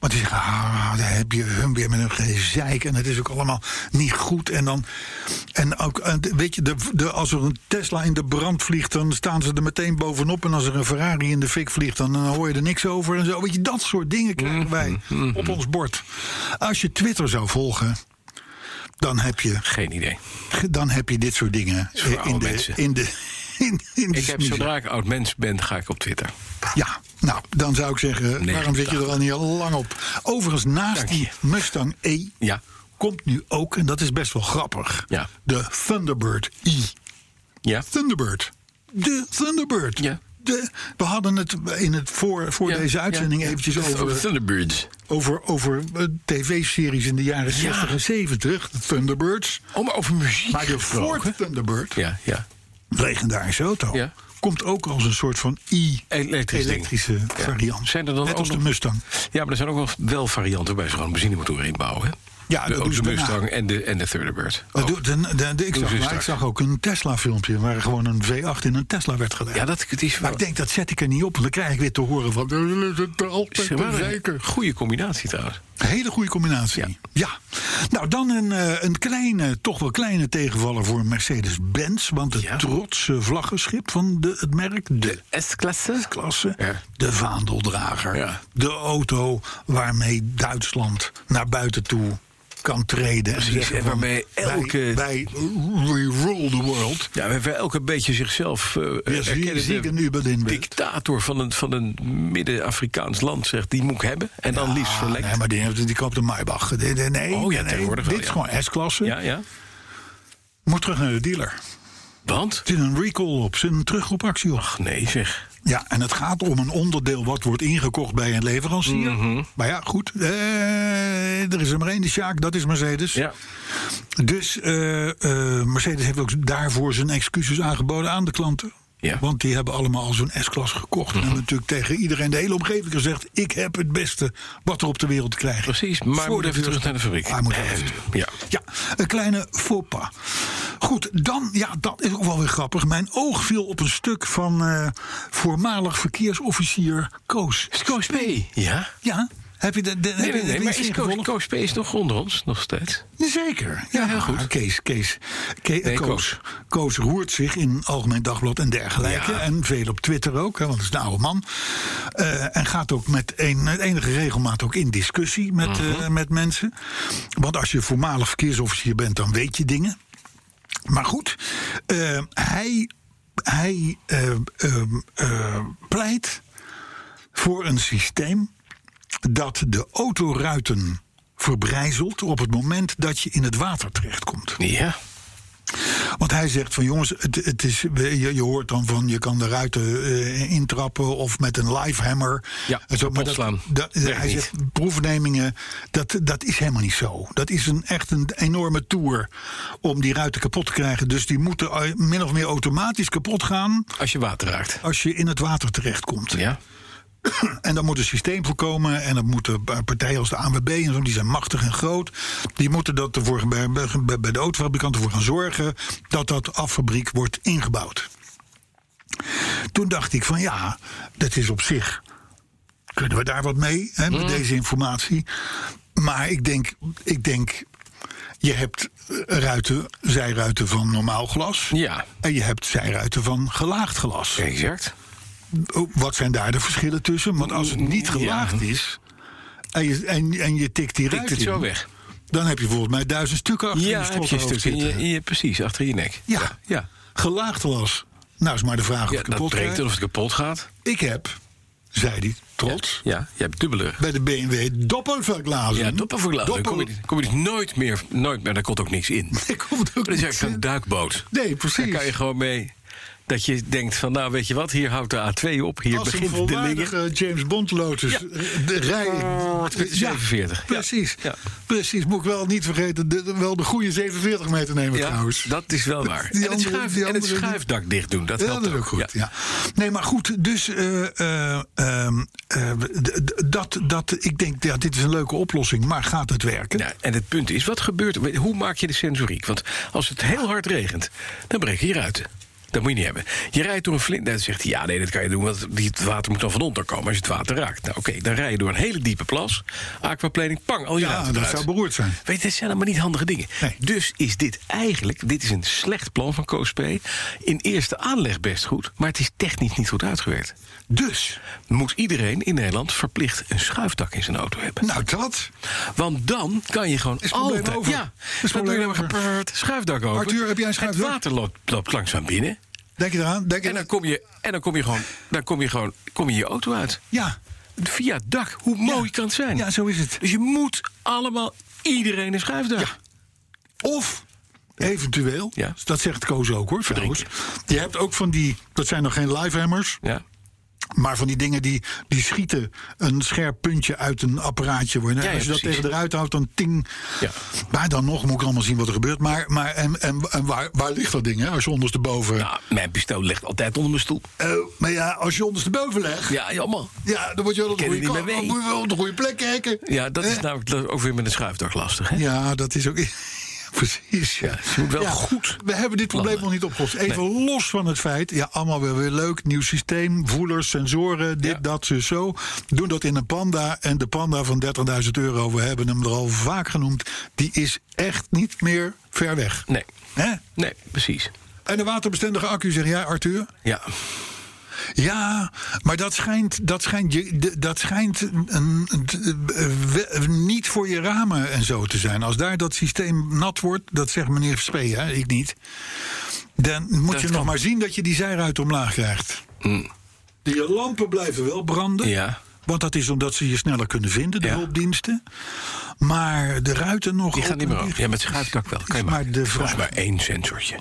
Want die zeggen, ah, daar heb je hun weer met een gezeik. En het is ook allemaal niet goed. En dan, en ook, weet je, de, de, als er een Tesla in de brand vliegt, dan staan ze er meteen bovenop. En als er een Ferrari in de fik vliegt, dan, dan hoor je er niks over. En zo, weet je, dat soort dingen krijgen wij mm-hmm. op ons bord. Als je Twitter zou volgen, dan heb je... Geen idee. Dan heb je dit soort dingen in de, in de... In, in ik heb, zodra ik oud mens ben, ga ik op Twitter. Ja, nou, dan zou ik zeggen, nee, waarom zit je er al niet al lang op? Overigens, naast die Mustang E ja. komt nu ook, en dat is best wel grappig, ja. de Thunderbird E. Ja. Thunderbird. De Thunderbird. Ja. De, we hadden het in het voor, voor ja, deze uitzending ja, eventjes ja. over Thunderbirds. Over, over uh, tv-series in de jaren zestig ja. en zeventig, de Thunderbirds. Oh, maar over muziek. Maar de Ford Thunderbird, ja, ja. legendarische auto, ja. komt ook als een soort van e-elektrische ja. variant. Zijn er dan Net ook als de nog... Mustang. Ja, maar er zijn ook wel, wel varianten bij ze gewoon benzinemotoren inbouwen, hè? Ja, de, dat de, de Mustang en de, en de Thunderbird. Oh. De, de, de, de, ik, zag, maar, ik zag ook een Tesla-filmpje waar gewoon een V acht in een Tesla werd gedaan. Ja, dat het is wel... Maar ik denk, dat zet ik er niet op, want dan krijg ik weer te horen van... Een goede combinatie trouwens. Een hele goede combinatie. Ja. ja. Nou, dan een, uh, een kleine, toch wel kleine tegenvaller voor Mercedes-Benz. Want het ja. trotse vlaggenschip van de, het merk, de, de S-klasse, S-klasse ja. de vaandeldrager. Ja. De auto waarmee Duitsland naar buiten toe kan treden. Precies, en, en waarmee elke... Wij, wij we rule the world. Ja, waarbij elke beetje zichzelf uh, ja, erkennen. Dictator van een, van een Midden-Afrikaans land zegt, die moet ik hebben. En dan ja, liefst verlengd. Nee, maar die, die koopt een Maybach. Nee, nee, oh ja, nee, tegenwoordig dit wel, is ja. gewoon S-klasse. Ja, ja. Moet terug naar de dealer. Want? Er zit een recall op, er zit een terugroepactie op. Ach nee zeg. Ja, en het gaat om een onderdeel wat wordt ingekocht bij een leverancier. Mm-hmm. Maar ja, goed. Eh, er is er maar één, de Sjaak, dat is Mercedes. Ja. Dus uh, uh, Mercedes heeft ook daarvoor zijn excuses aangeboden aan de klanten. Ja. Want die hebben allemaal al zo'n S-klasse gekocht. Mm-hmm. En natuurlijk tegen iedereen, de hele omgeving gezegd... ik heb het beste wat er op de wereld te krijgen. Precies, maar hij moet even terug naar de fabriek. Hij moet even terug. Ja. ja, een kleine faux pas. Goed, dan, ja, dat is ook wel weer grappig. Mijn oog viel op een stuk van uh, voormalig verkeersofficier Koos. Koos P. Ja? Ja. Heb je de, de, nee, heb nee, je nee, de maar is Koos, Koos P. is nog onder ons, nog steeds? Zeker. Ja, ja heel goed. Kees, Kees, Kees, nee, Koos, Koos. Koos roert zich in Algemeen Dagblad en dergelijke. Ja. En veel op Twitter ook, hè, want het is een oude man. Uh, en gaat ook met, een, met enige regelmaat ook in discussie met, uh-huh. uh, met mensen. Want als je voormalig verkeersofficier bent, dan weet je dingen. Maar goed, uh, hij, hij uh, uh, uh, pleit voor een systeem dat de autoruiten verbrijzelt op het moment dat je in het water terechtkomt. Ja. Want hij zegt van jongens, het, het is, je, je hoort dan van je kan de ruiten uh, intrappen of met een live hammer. Ja, en zo, maar dat, dat, dat, hij niet. zegt proefnemingen, dat, dat is helemaal niet zo. Dat is een, echt een enorme tour om die ruiten kapot te krijgen. Dus die moeten min of meer automatisch kapot gaan. Als je water raakt. Als je in het water terechtkomt. Ja. En dan moet een systeem voorkomen. En dan moeten partijen als de A N W B en zo, die zijn machtig en groot. Die moeten dat ervoor, bij, bij de autofabrikanten voor gaan zorgen dat dat af fabriek wordt ingebouwd. Toen dacht ik van ja, dat is op zich. Kunnen we daar wat mee, hè, met mm. deze informatie? Maar ik denk, ik denk, je hebt ruiten, zijruiten van normaal glas. Ja. En je hebt zijruiten van gelaagd glas. Exact. Wat zijn daar de verschillen tussen? Want als het niet gelaagd ja. is en je, en, en je tikt die ruit tikt het in, zo weg. Dan heb je volgens mij duizend stukken achter ja, je strot heb je stukken in je, in je, precies, achter je nek. Ja, ja. ja. Gelaagd glas. Nou is maar de vraag of ja, het kapot dat breekt gaat. of het kapot gaat. Ik heb, zei hij, trots. Ja, ja, je hebt dubbele. Bij de B M W doppelverglazen. Ja, doppelverglazen. Doppel... Dan kom je, kom je dus nooit meer, nooit meer, daar komt ook niks in. Nee, komt ook dat is niks eigenlijk in. een duikboot. Nee, precies. Daar kan je gewoon mee. Dat je denkt van, nou weet je wat, hier houdt de A twee op. Hier als begint een de dingen. James Bond Lotus. Ja. De rij. zevenenveertig. Ja, precies. Ja. Precies. Moet ik wel niet vergeten, de, wel de goede zevenenveertig meter nemen ja, trouwens. Dat is wel waar. Die en, andere, het schuif, die en het andere, schuifdak dicht doen, dat ja, helpt dat is ook goed. Ja. Ja. Nee, maar goed, dus uh, uh, uh, uh, dat, dat, ik denk, ja, dit is een leuke oplossing, maar gaat het werken? Ja, en het punt is, wat gebeurt er? Hoe maak je de sensoriek? Want als het heel hard regent, dan breken je ruiten. Dat moet je niet hebben. Je rijdt door een flint. Dan zegt hij, ja, nee, dat kan je doen, want het water moet dan van onder komen als je het water raakt. Nou, oké, okay, dan rij je door een hele diepe plas. Aquaplaning, pang, al je Ja, ruiten dat eruit. zou beroerd zijn. Weet je, dat zijn allemaal niet handige dingen. Nee. Dus is dit eigenlijk, dit is een slecht plan van Coospe. In eerste aanleg best goed, maar het is technisch niet goed uitgewerkt. Dus, Moet iedereen in Nederland verplicht een schuifdak in zijn auto hebben. nou dat. Want dan kan je gewoon Is het probleem altijd... over. Ja, Is het dan doe je probleem maar over. geprrrt, schuifdak over. Arthur, heb jij een schuifdak? Het water loopt, loopt langzaam binnen. Denk je eraan? Denk je En dan kom je, en dan kom je gewoon, dan kom je gewoon kom je, je auto uit. Ja. Via het dak. Hoe mooi Ja. kan het zijn? Ja, zo is het. Dus je moet allemaal iedereen een schuifdak. Ja. Of eventueel, Ja. dat zegt Koos ook hoor, Verdrink trouwens. Je hebt ook van die, dat zijn nog geen livehammers, Ja. maar van die dingen die, die schieten een scherp puntje uit een apparaatje. Waar, Ja, ja, als je dat precies. tegen eruit houdt, dan ting. Ja. Maar dan nog moet ik allemaal zien wat er gebeurt. Maar, maar en, en, en waar, waar ligt dat ding, hè? Als je ondersteboven... Nou, mijn pistool ligt altijd onder mijn stoel. Oh, maar ja, als je ondersteboven legt... Ja, jammer. Ja, dan moet je wel op de Ken je goede, niet meer kant- mee. moet je wel op de goede plek kijken. Ja, dat is Eh? namelijk ook weer met een schuifdak lastig, hè? Ja, dat is ook... Precies. Ja. Ja, je moet wel goed We hebben dit probleem landen. nog niet opgelost. Even los van het feit, ja, allemaal weer, weer leuk. Nieuw systeem, voelers, sensoren, dit, Ja. dat, zo, zo. Doen dat in een Panda. En de Panda van dertigduizend euro, we hebben hem er al vaak genoemd. Die is echt niet meer ver weg. Nee, Hè? nee, precies. En de waterbestendige accu, zeg jij, Arthur? Ja, Ja, maar dat schijnt, dat schijnt, je- de- dat schijnt een, een- we- niet voor je ramen en zo te zijn. Als daar dat systeem nat wordt, dat zegt meneer Spee, hè, ik niet. Dan moet Dat je kan. nog maar zien dat je die zijruit omlaag krijgt. Die lampen blijven wel branden. ja. Want dat is omdat ze je sneller kunnen vinden, de Ja. hulpdiensten. Maar de ruiten nog... Die gaat niet meer open, over. Ja, met schuifdak wel. Kan je is maar maken. de Volgens vraag. maar één sensortje.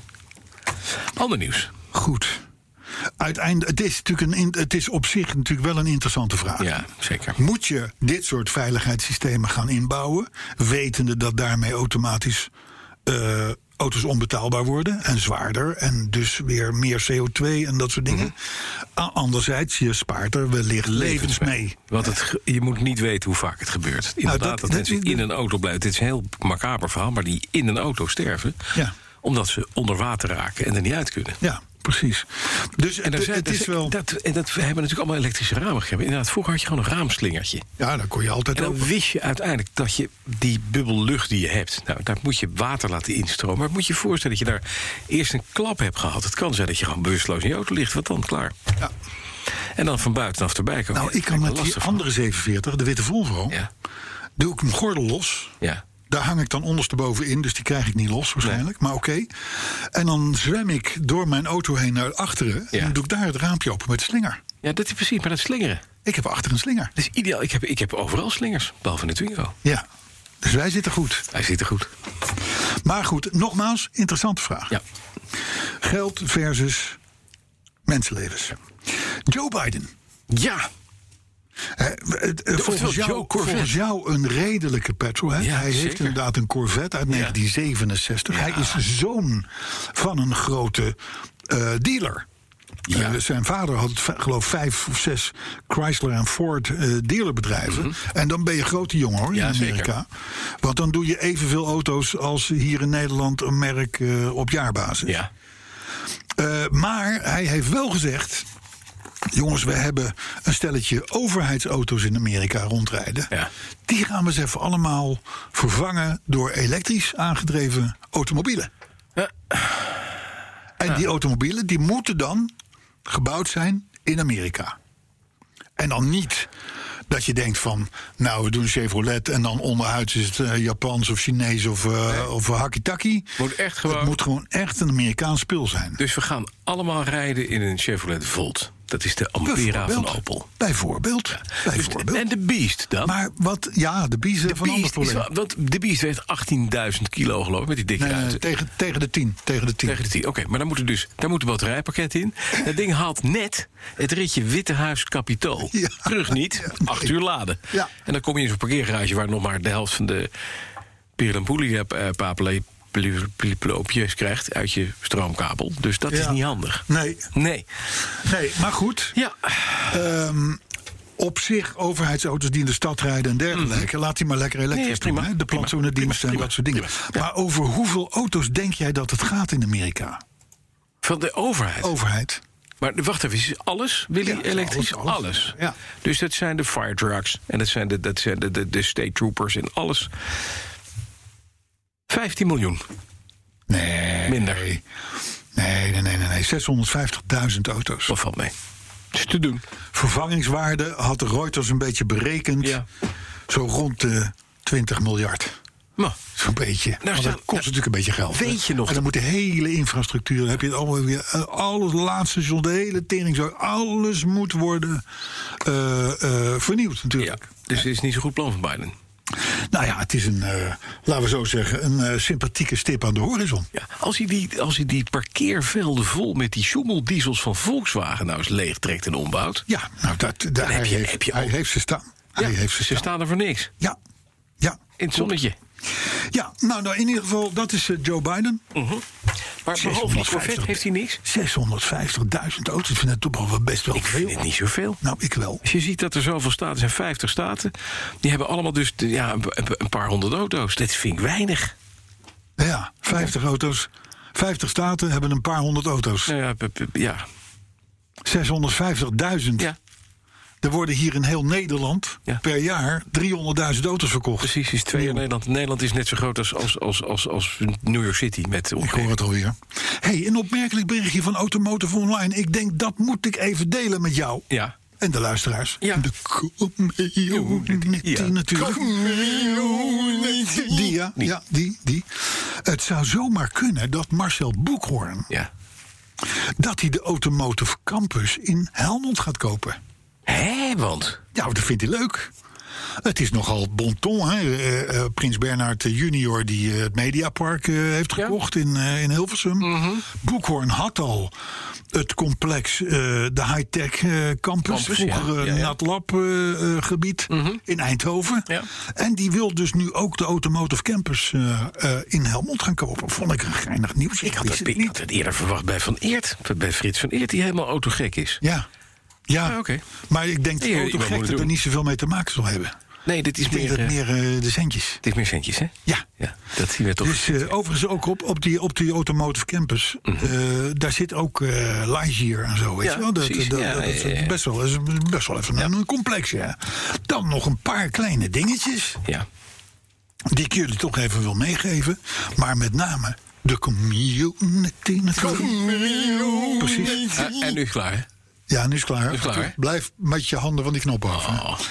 Ander nieuws. Goed. Uiteindelijk, het is, natuurlijk een, in- het is op zich natuurlijk wel een interessante vraag. Ja, zeker. Moet je dit soort veiligheidssystemen gaan inbouwen, wetende dat daarmee automatisch uh, auto's onbetaalbaar worden en zwaarder en dus weer meer C O twee en dat soort dingen. Mm-hmm. Anderzijds, je spaart er wellicht levens mee. Want het, ge- je moet niet weten hoe vaak het gebeurt. Inderdaad, dat- dat, dat- mensen dat- in een auto blijven. Dit is een heel macaber verhaal, maar die in een auto sterven. Ja. Omdat ze onder water raken en er niet uit kunnen. Ja, precies. Dus En het, er zijn, het er is zijn- wel... dat, en dat, we hebben natuurlijk allemaal elektrische ramen gegeven. Inderdaad, vroeger had je gewoon een raamslingertje. Ja, dan kon je altijd En dan open. wist je uiteindelijk dat je die bubbel lucht die je hebt... nou, daar moet je water laten instromen. Maar moet je je voorstellen dat je daar eerst een klap hebt gehad. Het kan zijn dat je gewoon bewusteloos in je auto ligt. Wat dan? Klaar. Ja. En dan van buitenaf erbij komen. Nou, ik kan met die andere zevenveertig, de witte Volvo, Ja, doe ik mijn gordel los. ja. Daar hang ik dan ondersteboven in, dus die krijg ik niet los waarschijnlijk. Maar oké. En dan zwem ik door mijn auto heen naar achteren. En Ja. dan doe ik daar het raampje open met de slinger. Ja, dat is precies, maar dat slingeren. Ik heb achter een slinger. Dat is ideaal. Ik heb, ik heb overal slingers, behalve in de Twingo. Ja. Dus wij zitten goed. Hij zit er goed. Maar goed, nogmaals, interessante vraag. Ja. Geld versus mensenlevens. Joe Biden. Ja. Hè, het- eh, volgens, Joe jou, Corvette. volgens jou een redelijke petrolhead. Ja, Hij heeft zeker. inderdaad een Corvette uit negentien zevenenzestig. Ja. Hij is zoon van een grote eh, dealer. Ja. Eh, zijn vader had, v- geloof vijf of zes Chrysler en Ford eh, dealerbedrijven. En dan ben je grote jongen hoor, Mhm. Ja, in Amerika. Want dan doe je evenveel auto's als hier in Nederland een merk eh, op jaarbasis. Ja. Uh, maar hij heeft wel gezegd... jongens, we hebben een stelletje overheidsauto's in Amerika rondrijden. Ja. Die gaan we eens even allemaal vervangen... door elektrisch aangedreven automobielen. Ja. En die automobielen die moeten dan gebouwd zijn in Amerika. En dan niet dat je denkt van... nou, we doen Chevrolet en dan onderhuids is het uh, Japans of Chinees of, uh, nee. of uh, Hakitaki. Moet echt gewoon... Het moet gewoon echt een Amerikaans spul zijn. Dus we gaan allemaal rijden in een Chevrolet Volt. Dat is de Ampera van Opel. Bijvoorbeeld. Ja. Bijvoorbeeld. Dus, en de Beast dan? Maar wat, ja, de Beast is van een ander probleem. Wel, want de Beast weegt achttienduizend kilo geloof ik, met die dikke nee, ruiten. Nee, tegen, tegen de tien. Tegen de tien. Tegen de tien, oké. Okay, maar dan moet er dus daar moet een batterijpakket in. Dat ding haalt net het ritje Wittehuis Capitool. Ja. Terug niet, ja, nee. acht uur laden. Ja. En dan kom je in zo'n parkeergarage waar nog maar de helft van de Pirlampoelie uh, papelen loopjes krijgt uit je stroomkabel. Dus dat ja. is niet handig. Nee. Nee. Nee, maar goed. Ja. Um, op zich, overheidsauto's die in de stad rijden en dergelijke... Mm. laat die maar lekker elektrisch nee, doen. Hè? De plantsoenendienst en dat soort dingen. Ja. Maar over hoeveel auto's denk jij dat het gaat in Amerika? Van de overheid? Overheid. Maar wacht even, is alles, Willy, Ja, elektrisch? alles, alles. Alles. Ja. Dus dat zijn de fire trucks en dat zijn de, dat zijn de, de, de state troopers en alles. vijftien miljoen. Nee. Minder. Nee, nee, nee, nee. nee. zeshonderdvijftigduizend auto's. Wat valt mee? Is te doen. Vervangingswaarde had de Reuters een beetje berekend. Ja. Zo rond de twintig miljard. Nou, Zo'n beetje. Nou, Nou, dat stel- kost nou, natuurlijk een beetje geld. weet je nog- En dan moet de hele infrastructuur, dan heb je het allemaal weer, uh, alles laatste station, de hele tering, zo, alles moet worden uh, uh, vernieuwd ja. natuurlijk. Dus het is niet zo'n goed plan van Biden. Nou ja, het is een, uh, laten we zo zeggen, een uh, sympathieke stip aan de horizon. Ja, als hij die, als hij die parkeervelden vol met die schommeldiesels van Volkswagen nou eens leegtrekt en ombouwt. Ja, nou, dat, dat, hij, heb je- heeft, heb je hij ook- heeft ze staan. Hij Ja, heeft ze ze staan. staan er voor niks. Ja, ja. In het zonnetje. Ja, nou, nou in ieder geval, dat is uh, Joe Biden. Uh-huh. Maar behalve die Corvette heeft hij niks. zeshonderdvijftigduizend auto's, ik vind het toch wel best wel Ik veel. vind het niet zoveel. Nou, ik wel. Als je ziet dat er zoveel staten zijn, vijftig staten, die hebben allemaal dus de- ja, een, een paar honderd auto's. Dat vind ik weinig. Ja, vijftig auto's. vijftig staten hebben een paar honderd auto's. Nou ja, p- p- ja. zeshonderdvijftigduizend. ja, Er worden hier in heel Nederland Ja. per jaar driehonderdduizend auto's verkocht. precies. Is twee in Nederland. Nederland is net zo groot als, als, als, als, als New York City. Met Ik hoor het alweer. Hey, een opmerkelijk berichtje van Automotive Online. Ik denk dat moet ik even delen met jou. Ja. En de luisteraars. Ja. De community Ja. natuurlijk. Die, ja, Die. ja, die, die. Het zou zomaar kunnen dat Marcel Boekhoorn, Ja. dat hij de Automotive Campus in Helmond gaat kopen. Hé, want? Ja, dat vindt hij leuk. Het is nogal bon ton, hè? Uh, uh, Prins Bernhard junior die uh, het Mediapark uh, heeft Ja. gekocht in, uh, in Hilversum. Mm-hmm. Boekhoorn had al het complex, uh, de high-tech uh, campus, Campus, vroeger ja. uh, Ja, ja. NatLab uh, uh, gebied Mm-hmm. in Eindhoven. Ja. En die wil dus nu ook de Automotive Campus uh, uh, in Helmond gaan kopen. Vond ik een geinig nieuws. Ik had, wist het, het ik had het eerder verwacht bij Van Eert. Bij Frits van Eert, die helemaal autogek is. Ja, ja. Ah, oké. Maar ik denk dat Ja, de iemand moet het autogekte er doen. niet zoveel mee te maken zal hebben. Nee, dit is Ik denk meer, dat eh, meer uh, de centjes. het is meer centjes, hè? Ja. Ja, dat zien we toch. Dus uh, overigens ook op, op, die, op die Automotive Campus. Uh, daar zit ook uh, Lightyear en zo, weet Ja, je wel? Dat, precies. dat, Ja, dat is ja, ja. best wel, is best wel even een, een complex, ja. Dan nog een paar kleine dingetjes Ja. die ik jullie toch even wil meegeven. Maar met name de community natuurlijk. Precies. Ah, en nu is het klaar, hè? Ja, nu is het klaar. Nu is het klaar, hè? Blijf met je handen van die knop af. hè. Oh.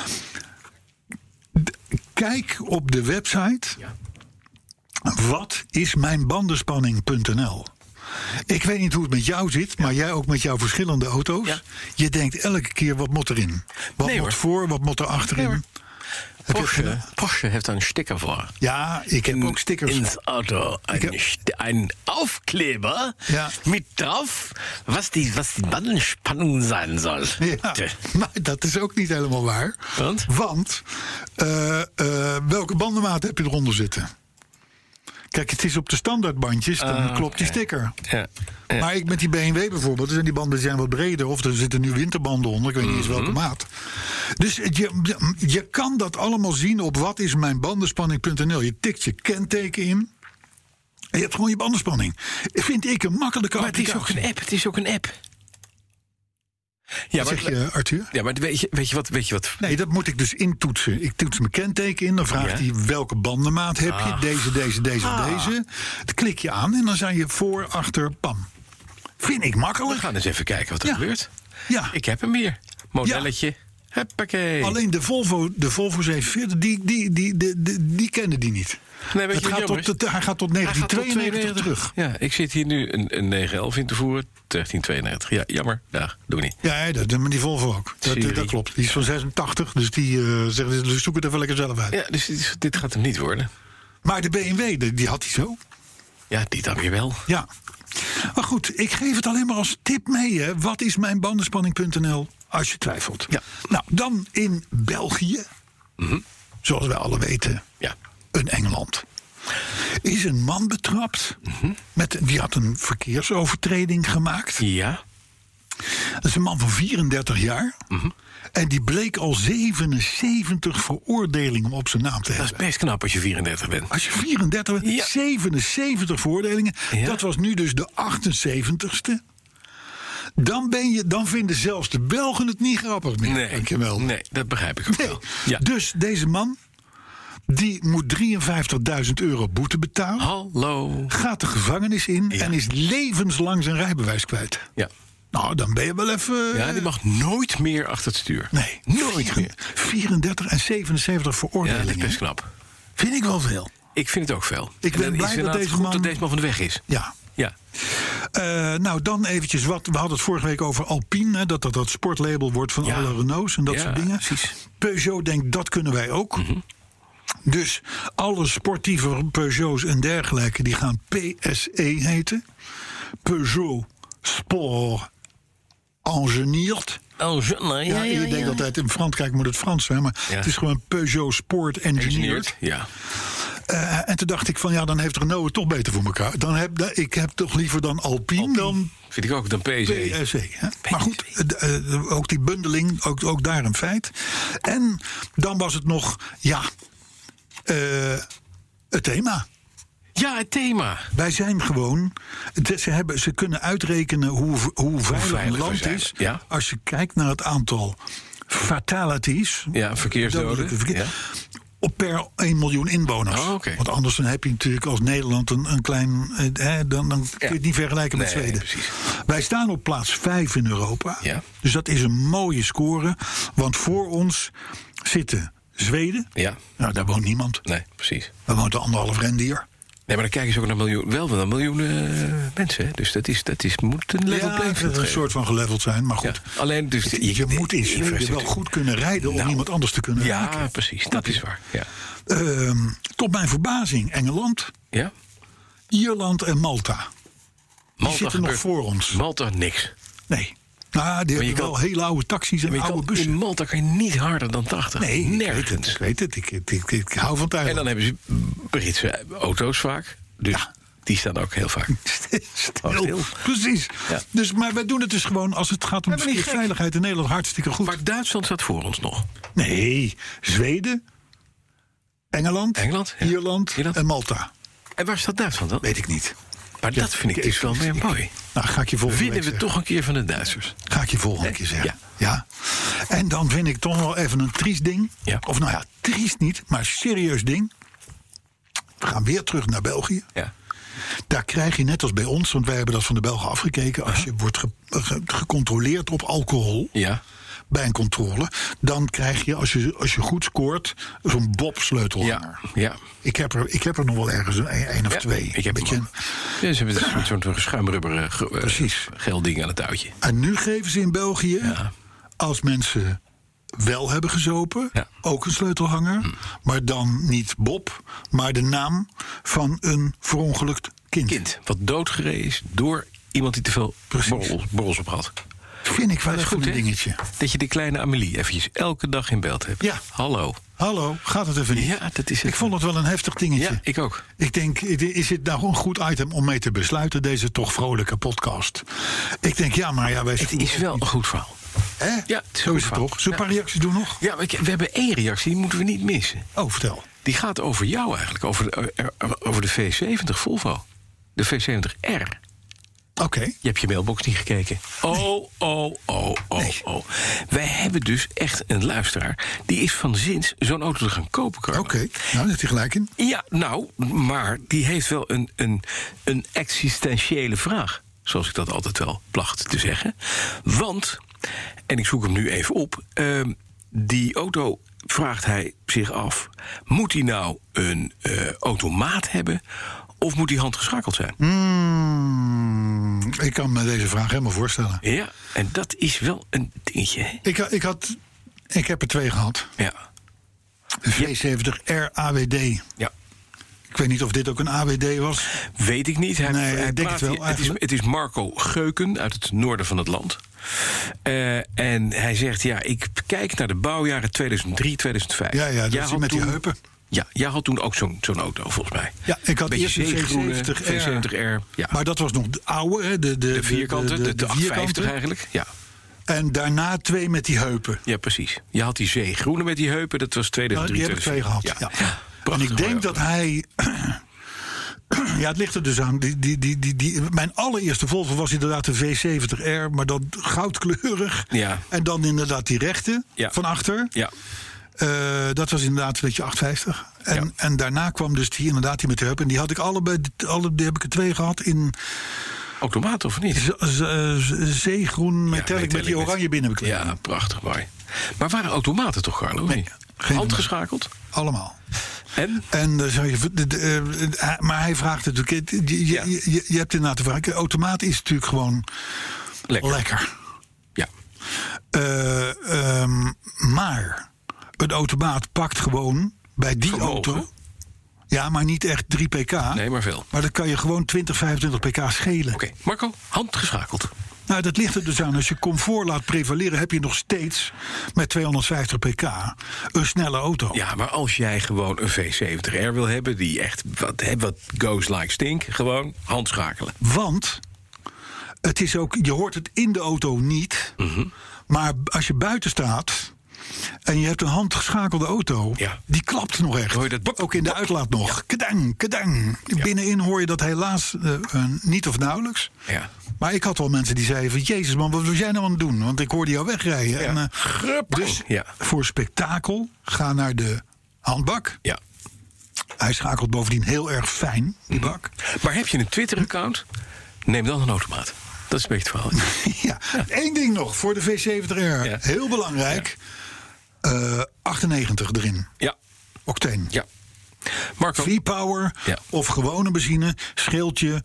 Kijk op de website. Ja. Wat is mijn bandenspanning punt n l. Ik weet niet hoe het met jou zit, maar jij ook met jouw verschillende auto's. Ja. Je denkt elke keer, wat moet erin? Wat Nee, moet hoor. voor, wat moet er achterin? Nee, hoor. Heb je het Porsche, gedaan? Porsche heeft daar een sticker voor. Ja, ik heb ook stickers. Ins Auto. Ein, heb- St- ein Aufkleber Ja. mit drauf, was die, was die Bandenspannung sein soll. Ja, maar dat is ook niet helemaal waar. Want? Want eh, eh, welke bandenmaat heb je eronder zitten? Kijk, het is op de standaardbandjes, dan Ah, klopt die oké. sticker. Ja. Ja. Maar ik met die B M W bijvoorbeeld, zijn die banden zijn wat breder, of er zitten nu winterbanden onder, ik weet niet eens welke maat. Dus je, je, je kan dat allemaal zien op wat is mijn bandenspanning punt n l. Je tikt je kenteken in en je hebt gewoon je bandenspanning. Vind ik een makkelijke Maar het is ook applicatie. een app. Het is ook een app. Ja, Wat zeg je, Arthur? Ja, maar weet je, weet je wat? Weet je wat? Nee, dat moet ik dus intoetsen. Ik toets mijn kenteken in, dan vraagt Ja. hij welke bandenmaat heb je. Ah. Deze, deze, deze Ah. of deze. Dat klik je aan en dan zijn je voor, achter, pam. Vind ik We makkelijk. gaan eens even kijken wat er Ja. gebeurt. Ja. Ik heb hem hier. Modelletje. Huppakee. Alleen de Volvo, de Volvo zevenenveertig, die, die, die, die, die, die kennen die niet. Nee, weet Het je wat gaat jammer tot, is? hij gaat tot Hij gaat tot negentienhonderdtweeënnegentig terug. Ja, ik zit hier nu een, een negen elf in te voeren. negentien tweeënnegentig. Ja, jammer. Dag, doe niet. Ja, dat, maar die Volvo ook. Dat, Siri. dat klopt. Die is van zesentachtig, dus die uh, zeggen, dus zoek het even lekker zelf uit. Ja, dus dit, is- dit gaat hem niet worden. Maar de B M W, die, die had hij zo. Ja, die dan weer wel. Ja. Maar goed, ik geef het alleen maar als tip mee. Hè. Wat is mijn bandenspanning punt n l als je twijfelt? Ja. Nou, dan in België, Mhm. zoals wij alle weten, Ja. een Engeland. Is een man betrapt. Mhm. Met, die had een verkeersovertreding gemaakt. Ja. Dat is een man van vierendertig jaar. Mm-hmm. En die bleek al zevenenzeventig veroordelingen op zijn naam te hebben. Dat is best knap als je vierendertig bent. Als je vierendertig bent, Ja. zevenenzeventig veroordelingen. Ja. Dat was nu dus de achtenzeventigste. Dan, ben je, dan vinden zelfs de Belgen het niet grappig meer. Nee, Denk je wel. nee, dat begrijp ik ook Nee. wel. Ja. Dus deze man, die moet drieënvijftigduizend euro boete betalen. Hallo. Gaat de gevangenis in Ja. en is levenslang zijn rijbewijs kwijt. Ja. Nou, dan ben je wel even... ja, die mag nooit meer achter het stuur. Nee, Nooit vier- meer. vierendertig en zevenenzeventig Ja, dat veroordelingen. is best knap. Vind ik wel veel. Ik vind het ook veel. Ik En ben dan blij is dat het deze goed man- dat deze man van de weg is. Ja. Ja. Uh, nou, dan eventjes wat. We hadden het vorige week over Alpine. Hè, dat, dat dat sportlabel wordt van Ja. alle Renaults en dat Ja, soort dingen. precies. Peugeot denkt, dat kunnen wij ook. Mhm. Dus alle sportieve Peugeots en dergelijke, die gaan P S E heten. Peugeot Sport Engineerd. Oh, zo, nou, Ja, je denkt altijd in Frankrijk moet het Frans zijn, maar Ja. het is gewoon Peugeot Sport Engineerd. Engineerd. Ja. Uh, en toen dacht ik van ja, dan heeft Renault het toch beter voor elkaar. Dan heb, ik heb toch liever dan Alpine, Alpine. dan Vind ik ook, dan P S E. P S E. Hè? Maar goed, uh, uh, ook die bundeling, ook, ook daar een feit. En dan was het nog, ja, uh, het thema. Ja, het thema. Wij zijn gewoon, het- ze, hebben, ze kunnen uitrekenen hoe, hoe veilig veilig een we land zijn. is. Ja. Als je kijkt naar het aantal fatalities. Ja, verkeersdoden. dodelijke verkeer- Ja. op per één miljoen inwoners. Oh, oké. Want anders dan heb je natuurlijk als Nederland een, een klein... Eh, dan, dan kun je het niet vergelijken met Nee, Zweden. precies. Wij staan op plaats vijf in Europa. Ja. Dus dat is een mooie score. Want voor ons zitten Zweden. Ja. Nou, daar woont niemand. Nee, precies. Daar woont een anderhalf rendier. Nee, maar dan kijken ze ook naar miljoen, wel naar miljoenen uh, mensen. Hè? Dus dat, is, dat is, moet een level Ja, playing het field een geven. soort van geleveld zijn. Maar goed, Ja, alleen dus je, je moet in Zweden wel goed kunnen rijden... om Nou, iemand anders te kunnen Ja, raken. precies. Dat is waar. Ja. Ehm, tot mijn verbazing, Engeland, Ja? Ierland en Malta. Die Malta zitten nog gebeurt- voor ons. Malta niks. Nee. Nou, die je hebben kan- wel hele oude taxis en Maar je oude kan, bussen. in Malta kan je niet harder dan tachtig. Nee, ik weet het. nergens. Ik weet het. Ik, ik, ik, ik hou van het En eiland. dan hebben ze Britse auto's vaak. Dus Ja. die staan ook heel vaak. Stil. Oh, stil. Precies. Ja. Dus, maar wij doen het dus gewoon als het gaat om Maar ben je gek? veiligheid in Nederland hartstikke goed. Maar Duitsland staat voor ons nog. Nee, Zweden, Engeland, Engeland, ja. Ierland, Ierland. en Malta. En waar staat Duitsland dan? Weet ik niet. Maar dat vind ik ik- dus wel ik- weer ik- mooi. Nou, ga ik je volgende Winnen week we zeggen. toch een keer van de Duitsers? Ga ik je volgende Nee, keer zeggen. ja. Ja. En dan vind ik toch wel even een triest ding. Ja. Of nou ja, triest niet, maar serieus ding. We gaan weer terug naar België. Ja. Daar krijg je net als bij ons, want wij hebben dat van de Belgen afgekeken. Als je wordt ge- ge- gecontroleerd op alcohol Ja. bij een controle, dan krijg je, als je, als je goed scoort, zo'n Bob-sleutelhanger. Ja. Ja. Ik, heb er, ik heb er nog wel ergens een, een of Ja, twee. Ik heb Beetje- hem ook. Ja, ze hebben zo'n soort van schuimrubberen ge- eh, Precies. gelding aan het touwtje. En nu geven ze in België, Ja. als mensen wel hebben gezopen, Ja. ook een sleutelhanger. Hm. Maar dan niet Bob, maar de naam van een verongelukt kind. Kind wat doodgereden is door iemand die te veel Precies. borrels, borrels op had. Vind ik wel Dat is even goed, een hè? dingetje. Dat je die kleine Amelie eventjes elke dag in beeld hebt. Ja. Hallo. Hallo, gaat het even niet? Ja, dat is het. Ik vond het wel een heftig dingetje. Ja, ik ook. Ik denk, is dit nou een goed item om mee te besluiten, deze toch vrolijke podcast? Ik denk, ja, maar ja, wij... Het is wel een goed verhaal. Hè? Ja, het is Zo een is goed het verhaal. toch? Zullen we een paar Ja. reacties doen nog? Ja, maar ik- we hebben één reactie, die moeten we niet missen. Oh, vertel. Die gaat over jou eigenlijk, over de, eh, over de V zeventig Volvo. De V zeventig R. Oké. Je hebt je mailbox niet gekeken. Oh, oh, oh, oh, Nee. oh. Wij hebben dus echt een luisteraar. Die is van zins zo'n auto te gaan kopen, Carlo. Oké, nou, daar heeft hij gelijk in. Ja, nou, maar die heeft wel een, een, een existentiële vraag. Zoals ik dat altijd wel placht te zeggen. Want, en ik zoek hem nu even op... ehm, die auto vraagt hij zich af... moet hij nou een eh, automaat hebben... of moet hij handgeschakeld zijn? Hmm, ik kan me deze vraag helemaal voorstellen. Ja, en dat is wel een dingetje, hè? Ik, ik, had, ik heb er twee gehad. Ja. De V zeventig R A W D. Ja. Ik weet niet of dit ook een A W D was. Weet ik niet. Hij, Nee, hij ik denk praat het wel, hier- het, is, eigenlijk. het is Marco Geuken uit het noorden van het land. Eh, en hij zegt, ja, ik kijk naar de bouwjaren tweeduizend drie, tweeduizend vijf. Ja, ja, dat Jij is had met die toen- heupen. Ja, jij had toen ook zo'n, zo'n auto, volgens mij. Ja, ik had eerst een V zeventig R. V zeventig R, ja. Maar dat was nog de oude, hè? De, de, de vierkante, de, de, de, de vierkante eigenlijk, ja. En daarna twee met die heupen. Ja, precies. Je had die zeegroene met die heupen, dat was tweeduizend drie. Nou, die heb ik twee gehad, ja. ja. ja. Prachtig, en ik denk dat hij... Ja, het ligt er dus aan. Die, die, die, die, die, mijn allereerste Volvo was inderdaad de V zeventig R, maar dan goudkleurig. Ja. En dan inderdaad die rechte ja. van achter. Ja. Uh, dat was inderdaad een beetje achthonderdvijftig. En, ja. en daarna kwam dus die inderdaad die met de heup. En die had ik allebei, alle, die heb ik er twee gehad in... Automaat of niet? Z- z- zeegroen metallic ja, met die oranje binnenbekleding. Ja, prachtig mooi. Maar waren automaten toch, Carlo? Nee, geen handgeschakeld? Allemaal. En? En uh, zou je, de, de, uh, maar hij vraagt natuurlijk... Je, ja. je, je, je hebt inderdaad de vraag... Automaat is natuurlijk gewoon lekker. lekker. Ja. Uh, um, maar een automaat pakt gewoon bij die Vermogen. auto... Ja, maar niet echt drie pk. Nee, maar veel. Maar dan kan je gewoon twintig, vijfentwintig pk schelen. Oké, okay. Marco, handgeschakeld. Nou, dat ligt er dus aan. Als je comfort laat prevaleren, heb je nog steeds met tweehonderdvijftig pk een snelle auto. Ja, maar als jij gewoon een V zeventig R wil hebben, die echt wat, wat goes like stink, gewoon handschakelen. Want het is ook, je hoort het in de auto niet, mm-hmm. maar als je buiten staat en je hebt een handgeschakelde auto, ja. die klapt nog echt. Hoor je dat bop, ook in de bop. uitlaat nog. Ja. Kedang, kedang. Ja. Binnenin hoor je dat helaas uh, uh, niet of nauwelijks. Ja. Maar ik had wel mensen die zeiden van... Jezus man, wat was jij nou aan het doen? Want ik hoorde jou wegrijden. Ja. En, uh, dus ja. voor spektakel, ga naar de handbak. Ja. Hij schakelt bovendien heel erg fijn, die bak. Maar heb je een Twitter-account? Neem dan een automaat. Dat is een beetje het verhaal. ja. ja. Eén ding nog voor de V zeventig R. Ja. Heel belangrijk. Ja. Uh, achtennegentig erin. Ja. Octane. Ja. Marco. V-Power ja. of gewone benzine scheelt je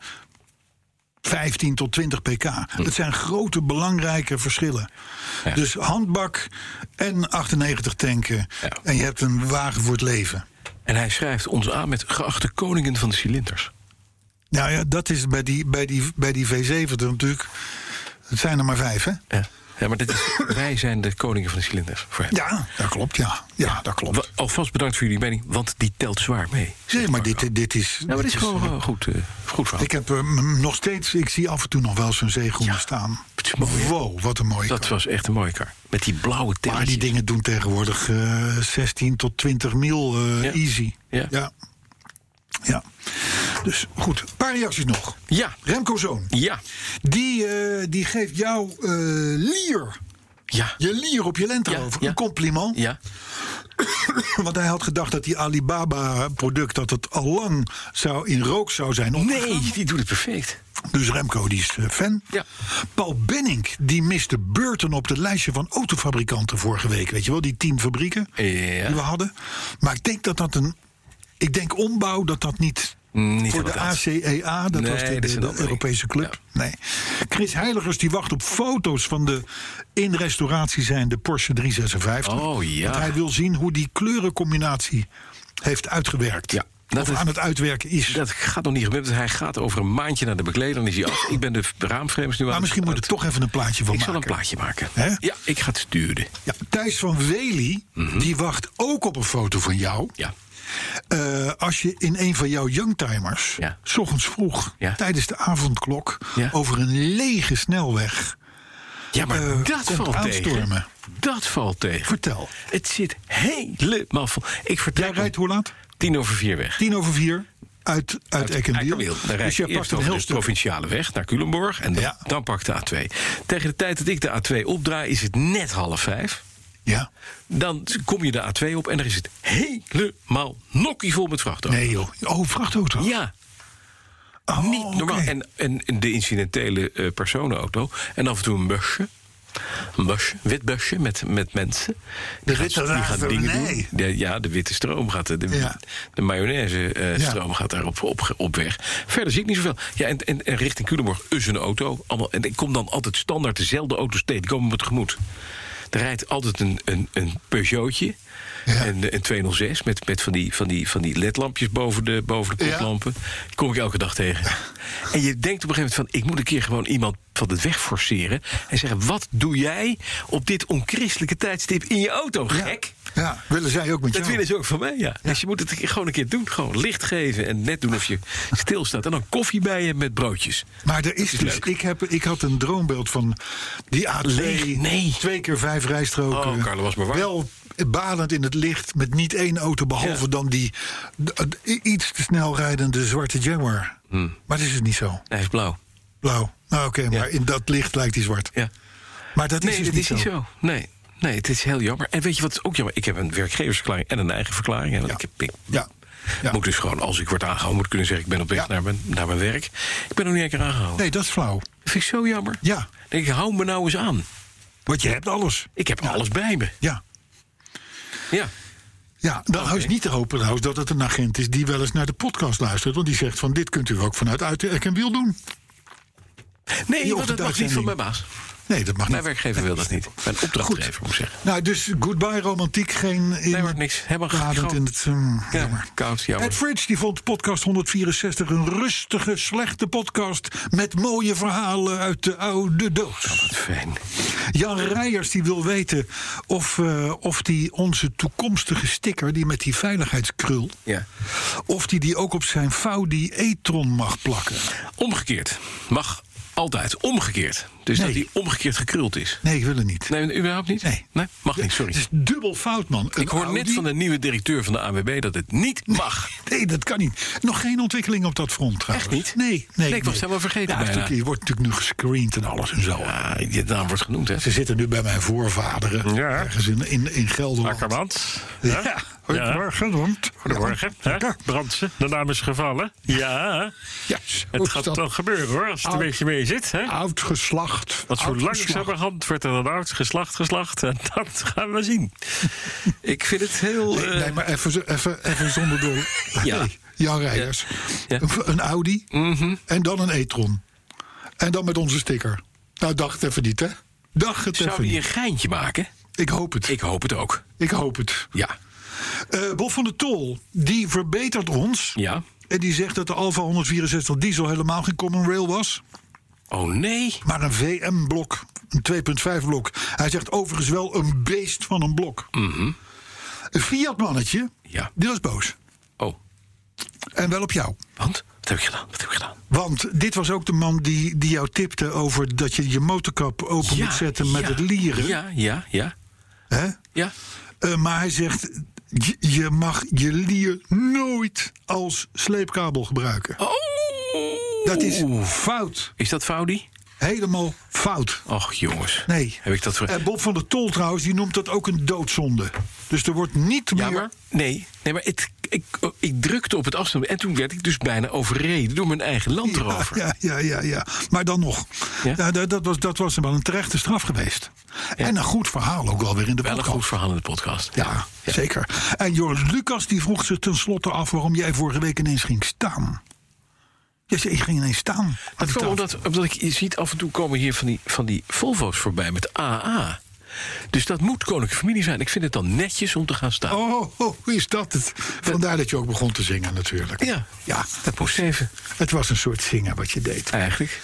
vijftien tot twintig pk. Hm. Dat zijn grote belangrijke verschillen. Ja. Dus handbak en achtennegentig tanken. Ja. En je hebt een wagen voor het leven. En hij schrijft ons aan met geachte koningen van de cilinders. Nou ja, dat is bij die, bij die, bij die V zeventig natuurlijk. Het zijn er maar vijf, hè? Ja. Ja, maar dit is, wij zijn de koningen van de cilinders. Voor hem. Ja, dat klopt, ja. Ja, dat klopt. Alvast bedankt voor jullie mening, want die telt zwaar mee. Nee, maar dit, dit is... Ja, maar dit is gewoon uh, goed, uh, goed verhaal. Ik heb uh, nog steeds... Ik zie af en toe nog wel zo'n zeegroene ja, staan. Het is mooi, wow, wat een mooie Dat kar. was echt een mooie kar. Met die blauwe telletjes. Maar die dingen doen tegenwoordig uh, zestien tot twintig mil uh, ja. easy. Ja. ja. Ja. Dus goed, een paar reacties nog. Ja. Remco Zoon. Ja. Die, uh, die geeft jou uh, lier... Ja. Je lier op je Land Rover. Ja, ja. Een compliment. Ja. Want hij had gedacht dat die Alibaba-product... dat het al lang zou, in rook zou zijn opgegaan. Nee, die doet het perfect. Dus Remco, die is uh, fan. Ja. Paul Benning, die miste Burton op het lijstje van autofabrikanten vorige week. Weet je wel, die tien fabrieken ja. die we hadden. Maar ik denk dat dat een... Ik denk ombouw dat dat niet... Niet voor de A C E A, dat nee, was de, de, de Europese club. Ja. Nee. Chris Heiligers die wacht op foto's van de in restauratie zijnde Porsche driehonderdzesenvijftig. Oh ja. Want hij wil zien hoe die kleurencombinatie heeft uitgewerkt. Ja. Dat of is, aan het uitwerken is. Dat gaat nog niet gebeuren. Hij gaat over een maandje naar de bekleder. Dan is hij af. Ik ben de raamframes nu aan. Maar misschien moet ik toch even een plaatje van ik maken. Ik zal een plaatje maken. He? Ja, ik ga het sturen. Ja, Thijs van Wely, mm-hmm. die wacht ook op een foto van jou. Ja. Uh, als je in een van jouw youngtimers, ja. 's ochtends vroeg, ja. tijdens de avondklok, ja. over een lege snelweg. Ja, maar uh, dat valt aanstormen. tegen. Dat valt tegen. Vertel. Het zit helemaal vol. Ik vertel. Jij rijdt hoe laat? Tien over vier weg. Tien over vier. Uit, uit, uit Eckenwiel. Dan rijd je dus eerst over de stuk. provinciale weg naar Culemborg. En dan, ja. dan pak ik de A twee. Tegen de tijd dat ik de A twee opdraai is het net half vijf. Ja. Dan kom je de A twee op en dan is het helemaal nokkievol met vrachtauto's. Nee joh. Oh, vrachtauto's? Ja. Oh, Niet normaal. Okay. En, en de incidentele uh, personenauto. En af en toe een busje. Een busje, wit busje met, met mensen. Die, de gaat, die gaat dingen doen. De, ja, de witte stroom gaat... De, ja. de mayonaise uh, stroom ja. gaat daar op, op, op weg. Verder zie ik niet zoveel. Ja, en, en, en richting Culemborg is een auto. Allemaal, en ik kom dan altijd standaard dezelfde auto's tegen. Die komen me tegemoet. Er rijdt altijd een, een, een Peugeotje. Ja. Een, een tweehonderdzes met, met van die, van die, van die ledlampjes boven de, boven de koplampen. Ja. Die kom ik elke dag tegen. Ja. En je denkt op een gegeven moment van... ik moet een keer gewoon iemand van het weg forceren... en zeggen, wat doe jij op dit onchristelijke tijdstip in je auto, gek? Ja, willen zij ook met Dat jou? willen ze ook van mij, ja. Ja. Dus je moet het gewoon een keer doen. Gewoon licht geven en net doen of je stilstaat. En dan koffie bij je met broodjes. Maar er is, is dus, leuk. ik, heb, ik had een droombeeld van die A twee, Leeg, nee. twee keer vijf rijstroken. Oh, Carlo, was maar waar. Wel balend in het licht, met niet één auto, behalve Ja. dan die d- d- iets te snel rijdende zwarte Jaguar. Hmm. Maar dat is het niet zo. Nee, hij is blauw. Blauw. Nou oké, maar in dat licht lijkt hij zwart. Ja. Maar dat is Nee, dus dat niet is zo. niet zo. Nee. Nee, het is heel jammer. En weet je wat is ook jammer? Ik heb een werkgeversverklaring en een eigen verklaring. Hè, want Ja. Ik, heb, ik Ja. Ja. moet dus gewoon, als ik word aangehouden, moet ik kunnen zeggen... ik ben op weg Ja. naar, mijn, naar mijn werk. Ik ben nog niet een keer aangehouden. Nee, dat is flauw. Dat vind ik zo jammer. Ja, Dan denk ik, hou me nou eens aan. want je hebt alles. Ik heb Ja. alles bij me. Ja. Ja. Ja, dan is niet te hopen trouwens dat het een agent is die wel eens naar de podcast luistert. Want die zegt van dit kunt u ook vanuit uit Eck en Wiel doen. Nee, of want het dat mag niet uitzending. van mijn baas. Nee, dat mag Mijn niet. werkgever wil dat niet. Mijn opdrachtgever, moet ik zeggen. Nou, dus goodbye romantiek, geen in Nee, maar niks. Helemaal badend gewoon- in het um, Ja, jammer. koud, jammer. Ed Fridge die vond podcast honderdvierenzestig een rustige, slechte podcast met mooie verhalen uit de oude doos. Wat fijn. Jan Rijers die wil weten of, uh, of die onze toekomstige sticker, die met die veiligheidskrul, Ja. of die die ook op zijn Faudi e-tron mag plakken. Omgekeerd. Mag altijd. Omgekeerd. Dus Nee. dat hij omgekeerd gekruld is. Nee, ik wil het niet. Nee, überhaupt niet? Nee. Mag niet, sorry. Het is dubbel fout, man. Een Ik hoor Audi- net van de nieuwe directeur van de A N W B dat het niet mag. Nee, dat kan niet. Nog geen ontwikkeling op dat front trouwens. Echt niet? Nee, nee. Nee, ik was het helemaal vergeten Ja, het is bijna. natuurlijk- je wordt natuurlijk nu gescreend en alles en zo. Ja, je naam wordt genoemd, hè? Ze zitten nu bij mijn voorvaderen. Ja. Ergens in, in, in Gelderland. Akkermans. Ja, goedemorgen. want- Goedemorgen. Hè? Ja. Brandsen, de naam is gevallen. Ja, Ja, zo het is gaat dat. wel gebeuren hoor, als het een Oud. beetje mee zit. Hè? Oud geslacht. Want zo Oud geslacht. langzamerhand wordt er een oud geslacht geslacht. En dat gaan we zien. Ik vind het heel... Nee, eh, nee, maar even, zo- even, even zonder door. Ja. Nee, Jan Rijers. Ja. Een, een Audi mhm. en dan een e-tron. En dan met onze sticker. Nou, dacht het even niet, hè? Dacht het Zou even die een niet. geintje maken? Ik hoop het. Ik, Ik hoop het ook. hoop het. Ja. Eh Bob van der Tol, die verbetert ons. Ja. En die zegt dat de Alfa honderdvierenzestig diesel helemaal geen common rail was. Oh nee. Maar een V M-blok. Een twee punt vijf blok. Hij zegt overigens wel een beest van een blok. Mhm. Een Fiat-mannetje, Ja. die was boos. Oh. En wel op jou. Want? Wat heb ik gedaan? Wat heb ik gedaan? Want dit was ook de man die, die jou tipte over dat je je motorkap open moet zetten met ja, het lieren. Ja, ja, ja. Hè? Ja. Uh, maar hij zegt, je, je mag je lier nooit als sleepkabel gebruiken. Oh. Dat is fout. Is dat Faudi? Helemaal fout. Och, jongens. Nee. Heb ik dat voor... En Bob van der Tol trouwens, die noemt dat ook een doodzonde. Dus er wordt niet Ja, meer... maar... Nee, nee maar het, ik, ik drukte op het afstand en toen werd ik dus bijna overreden door mijn eigen landrover. Ja, ja, ja, ja. Maar dan nog. Ja? Ja, dat, dat, was, dat was wel een terechte straf geweest. Ja. En een goed verhaal ook wel weer in de Wel een podcast. goed verhaal in de podcast. Ja, zeker. En Joris Lucas die vroeg zich tenslotte af waarom jij vorige week ineens ging staan. Ja, je ging ineens staan. aan Dat die kwam tafel. omdat, omdat ik, je ziet af en toe komen hier van die, van die Volvo's voorbij met A A. Dus dat moet koninklijke familie zijn. Ik vind het dan netjes om te gaan staan. Oh, oh, hoe is dat het? Vandaar dat je ook begon te zingen natuurlijk. Ja, Ja, dat moest even. het was een soort zingen wat je deed. Eigenlijk.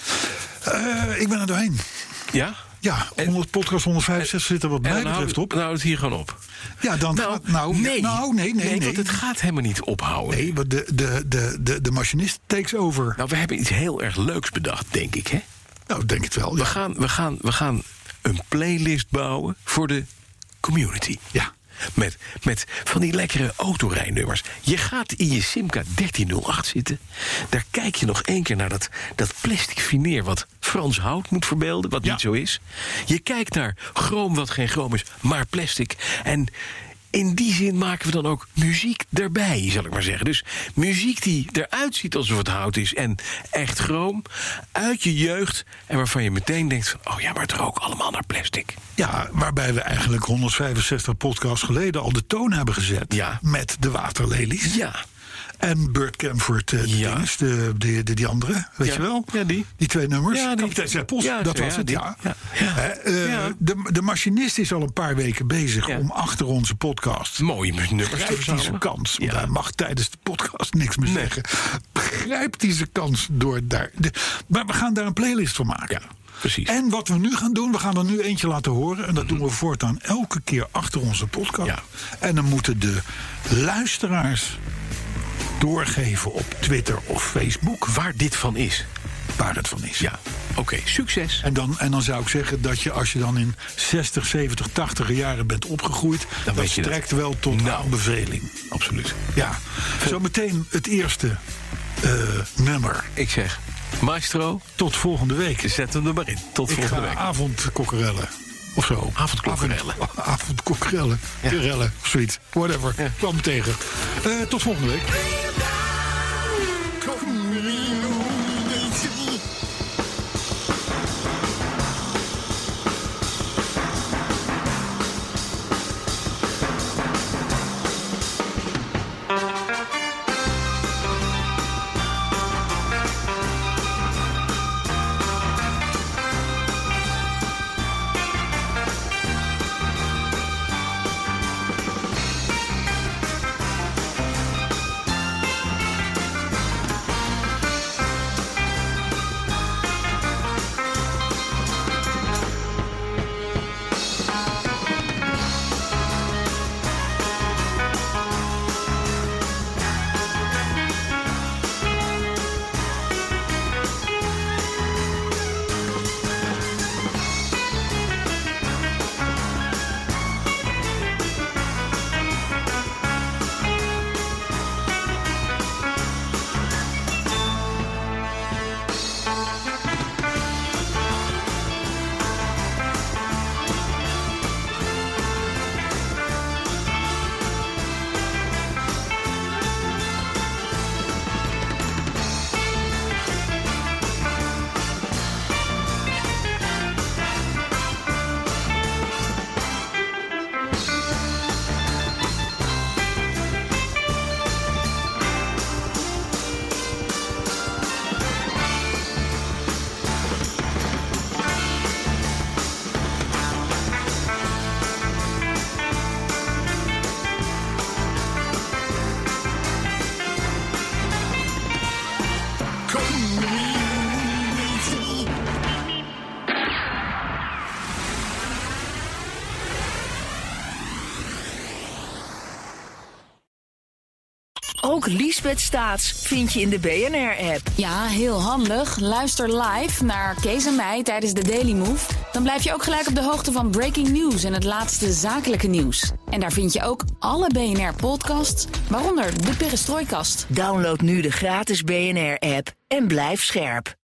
Uh, ik ben er doorheen. Ja? Ja, honderd, podcast honderdvijfenzestig zit er wat En mij dan betreft houdt- op. dan houdt het hier gewoon op. Ja, dan Nou, gaat... Nou, nee. nou, nee, nee, nee. want het gaat helemaal niet ophouden. Nee, want de, de, de, de, de machinist takes over. Nou, we hebben iets heel erg leuks bedacht, denk ik, hè? Nou, ik denk het wel. We Ja. gaan, we gaan, we gaan een playlist bouwen voor de community. Ja. Met, met van die lekkere autorijnummers. Je gaat in je Simca dertienhonderd acht zitten. Daar kijk je nog één keer naar dat, dat plastic fineer wat Frans hout moet verbeelden, wat Ja. niet zo is. Je kijkt naar chroom wat geen chroom is, maar plastic. En in die zin maken we dan ook muziek erbij, zal ik maar zeggen. Dus muziek die eruit ziet alsof het hout is en echt chroom, uit je jeugd, en waarvan je meteen denkt van, oh ja, maar het rook allemaal naar plastic. Ja, waarbij we eigenlijk honderdvijfenzestig podcasts geleden al de toon hebben gezet. Ja. Met de waterlelies. Ja. En Burt Camford, eh, de Ja. dinges, de, de, de, die andere, weet Ja. je wel? Ja, die. Die twee nummers. Ja, die. Kapitein Zeppels, Ja, dat zo, was ja, het, die. ja. Ja. Ja. Hè, eh, Ja. de, de machinist is al een paar weken bezig Ja. om achter onze podcast... Mooie nummers te Grijpt hij zijn verzamelen. kans, want Ja. hij mag tijdens de podcast niks meer Nee. zeggen. Grijpt hij zijn kans door daar... De, maar we gaan daar een playlist van maken. Ja. Precies. En wat we nu gaan doen, we gaan er nu eentje laten horen. En dat doen we voortaan elke keer achter onze podcast. Ja. En dan moeten de luisteraars doorgeven op Twitter of Facebook Waar dit van is. waar het van is. Ja, oké, okay, succes. En dan, en dan zou ik zeggen dat je als je dan in zestig, zeventig, tachtig jaren bent opgegroeid, Dan dat weet je strekt dat. wel tot Nou. aanbeveling. Absoluut. Ja, zometeen het eerste uh, nummer. Ik zeg, maestro, Tot volgende week. zet hem er maar in. Tot Ik volgende ga week. avondkokkerellen. Of zo. Avondklokkerellen. Avond- Avondkokkerellen. Ja. Kerellen. Zoiets. Whatever. Ja. Kwam me tegen. Uh, tot volgende week. Ook Liesbeth Staats vind je in de B N R-app. Ja, heel handig. Luister live naar Kees en mij tijdens de Daily Move. Dan blijf je ook gelijk op de hoogte van breaking news en het laatste zakelijke nieuws. En daar vind je ook alle B N R-podcasts, waaronder de Perestrooikast. Download nu de gratis B N R-app en blijf scherp.